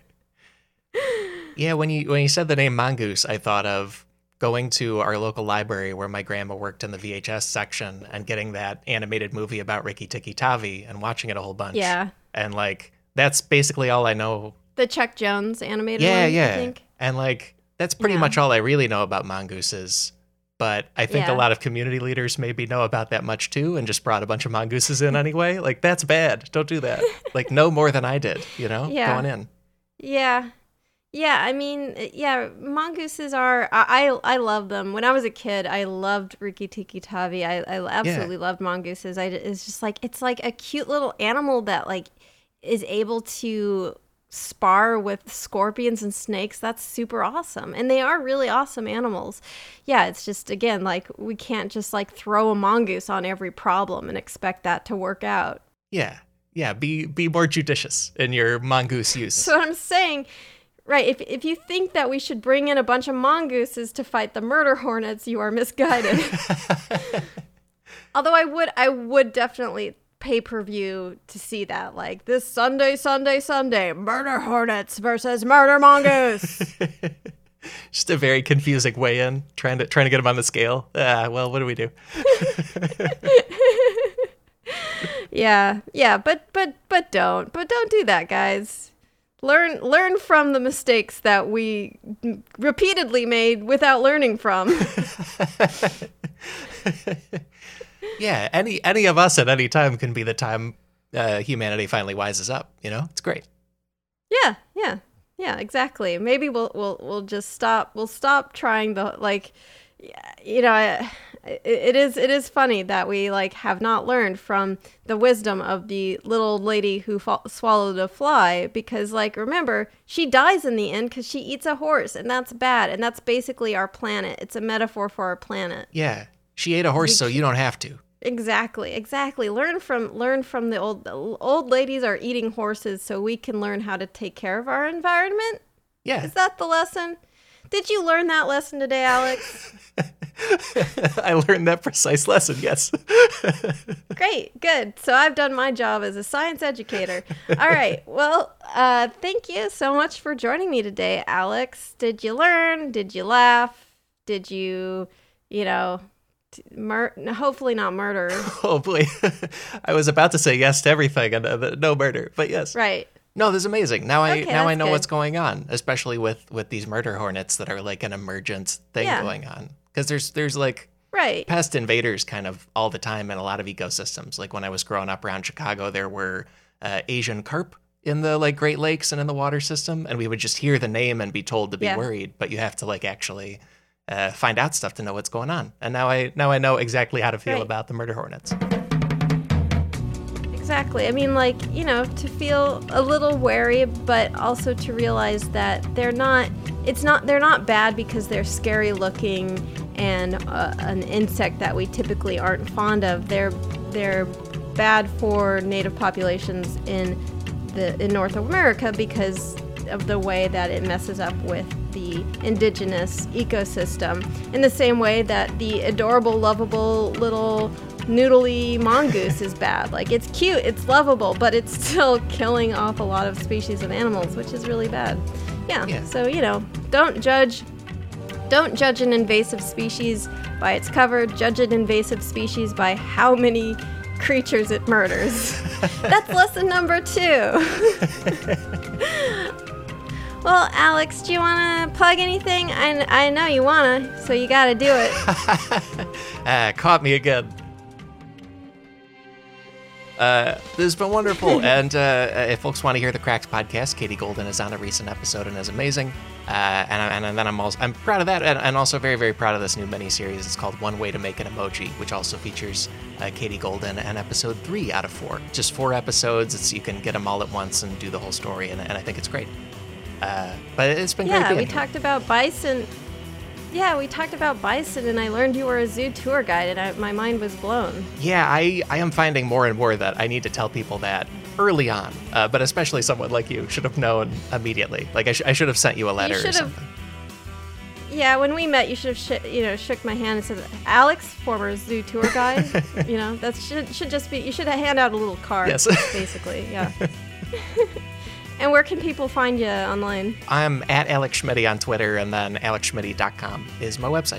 Speaker 2: Yeah, when you when you said the name mongoose, I thought of going to our local library where my grandma worked in the V H S section and getting that animated movie about Rikki Tikki Tavi and watching it a whole bunch.
Speaker 1: Yeah.
Speaker 2: And like, that's basically all I know.
Speaker 1: The Chuck Jones animated
Speaker 2: Yeah,
Speaker 1: one,
Speaker 2: yeah.
Speaker 1: I think.
Speaker 2: And like, that's pretty
Speaker 1: Yeah.
Speaker 2: much all I really know about mongooses. But I think
Speaker 1: Yeah.
Speaker 2: a lot of community leaders maybe know about that much too and just brought a bunch of mongooses in anyway. Like, that's bad. Don't do that. Like, know more than I did, you know,
Speaker 1: Yeah.
Speaker 2: going in.
Speaker 1: Yeah. Yeah, I mean, yeah, mongooses are, I, I I love them. When I was a kid, I loved Rikki Tikki Tavi. I, I absolutely loved mongooses. I, it's just like, it's like a cute little animal that like is able to spar with scorpions and snakes. That's super awesome. And they are really awesome animals. Yeah, it's just, again, like we can't just like throw a mongoose on every problem and expect that to work out.
Speaker 2: Yeah. Yeah. Be, be more judicious in your mongoose use.
Speaker 1: So what I'm saying... Right, if if you think that we should bring in a bunch of mongooses to fight the murder hornets, you are misguided. Although I would I would definitely pay-per-view to see that. Like, this Sunday, Sunday, Sunday, murder hornets versus murder mongoose.
Speaker 2: Just a very confusing way in, trying to trying to get them on the scale. Ah, well, what do we do?
Speaker 1: yeah, yeah, but but but don't. But don't do that, guys. Learn learn from the mistakes that we repeatedly made without learning from.
Speaker 2: Yeah, any any of us at any time can be the time uh, humanity finally wises up. You know, it's great.
Speaker 1: Yeah, yeah, yeah, exactly. Maybe we'll we'll we'll just stop. We'll stop trying the like, you know. I, It is it is funny that we like have not learned from the wisdom of the little old lady who fo- swallowed a fly, because like, remember, she dies in the end because she eats a horse, and that's bad, and that's basically our planet. It's a metaphor for our planet.
Speaker 2: Yeah, she ate a horse, so you don't have to.
Speaker 1: Exactly, exactly. Learn from learn from the old the old ladies are eating horses, so we can learn how to take care of our environment.
Speaker 2: Yeah.
Speaker 1: Is that the lesson? Did you learn that lesson today, Alex?
Speaker 2: I learned that precise lesson, yes.
Speaker 1: Great, good. So I've done my job as a science educator. All right, well, uh, thank you so much for joining me today, Alex. Did you learn? Did you laugh? Did you, you know, mur- hopefully not murder?
Speaker 2: Hopefully. I was about to say yes to everything and uh, no murder, but yes.
Speaker 1: Right.
Speaker 2: No, this is amazing. Now I
Speaker 1: Okay,
Speaker 2: now I
Speaker 1: that's
Speaker 2: know
Speaker 1: good.
Speaker 2: what's going on, especially with, with these murder hornets that are like an emergent thing
Speaker 1: Yeah.
Speaker 2: going on. Because there's there's like
Speaker 1: Right.
Speaker 2: pest invaders kind of all the time in a lot of ecosystems. Like when I was growing up around Chicago, there were uh, Asian carp in the like Great Lakes and in the water system, and we would just hear the name and be told to be
Speaker 1: Yeah.
Speaker 2: worried. But you have to like actually uh, find out stuff to know what's going on. And now I now I know exactly how to feel
Speaker 1: Right.
Speaker 2: about the murder hornets.
Speaker 1: Exactly. I mean, like, you know, to feel a little wary, but also to realize that they're not, it's not, they're not bad because they're scary looking and uh, an insect that we typically aren't fond of. They're, they're bad for native populations in the, in North America because of the way that it messes up with the indigenous ecosystem, in the same way that the adorable, lovable little noodly mongoose is bad. Like, it's cute, it's lovable, but it's still killing off a lot of species of animals, which is really bad. Yeah,
Speaker 2: Yeah.
Speaker 1: so, you know, don't judge don't judge an invasive species by its cover. Judge an invasive species by how many creatures it murders. That's lesson number two. Well, Alex, do you want to plug anything? I, I know you want to, so you got to do it.
Speaker 2: Ah, caught me again. Uh, this has been wonderful, and uh, if folks want to hear the Cracks podcast, Katie Golden is on a recent episode and is amazing. Uh, and, and then I'm also I'm proud of that, and, and also very very proud of this new mini series. It's called One Way to Make an Emoji, which also features uh, Katie Golden and episode three out of four. Just four episodes. It's you can get them all at once and do the whole story, and, and I think it's great. Uh, but it's been great.
Speaker 1: Yeah,
Speaker 2: being
Speaker 1: we
Speaker 2: here.
Speaker 1: talked about bison. Yeah, we talked about bison, and I learned you were a zoo tour guide, and I, my mind was blown.
Speaker 2: Yeah, I, I am finding more and more that I need to tell people that early on, uh, but especially someone like you should have known immediately. Like I, sh- I should have sent you a letter
Speaker 1: You
Speaker 2: or
Speaker 1: should have.
Speaker 2: something.
Speaker 1: Yeah, when we met, you should have sh- you know shook my hand and said, "Alex, former zoo tour guide." You know, that should should just be. You should hand out a little card.
Speaker 2: Yes.
Speaker 1: Basically, yeah. And where can people find you online?
Speaker 2: I'm at Alex Schmitty on Twitter, and then alex schmitty dot com is my website.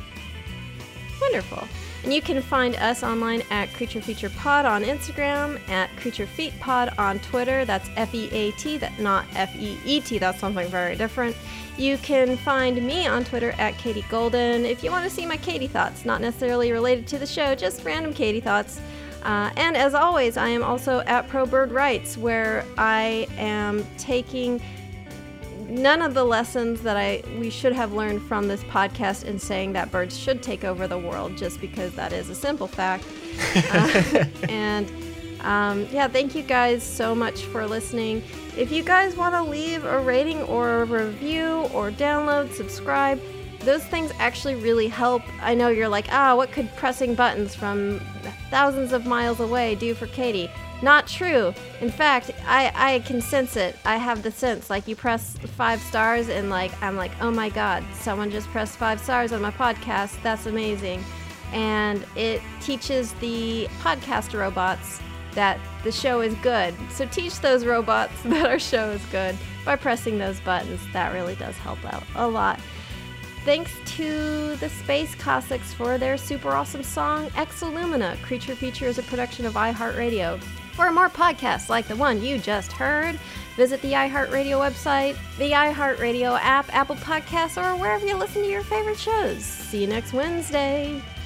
Speaker 1: Wonderful. And you can find us online at Creature Feature Pod on Instagram, at Creature Feet Pod on Twitter. That's F E A T, that not F E E T. That's something very different. You can find me on Twitter at Katie Golden. If you want to see my Katie thoughts, not necessarily related to the show, just random Katie thoughts. Uh, and as always, I am also at Pro Bird Rights, where I am taking none of the lessons that I we should have learned from this podcast and saying that birds should take over the world, just because that is a simple fact. uh, and um, yeah, thank you guys so much for listening. If you guys want to leave a rating or a review or download, subscribe, those things actually really help. I know you're like, ah, what could pressing buttons from thousands of miles away do for Katie? Not true. In fact, I, I can sense it. I have the sense. Like, you press five stars and like I'm like, oh my god, someone just pressed five stars on my podcast. That's amazing. And it teaches the podcast robots that the show is good. So teach those robots that our show is good by pressing those buttons. That really does help out a lot. Thanks to the Space Cossacks for their super awesome song, Exolumina. Creature Feature is a production of iHeartRadio. For more podcasts like the one you just heard, visit the iHeartRadio website, the iHeartRadio app, Apple Podcasts, or wherever you listen to your favorite shows. See you next Wednesday.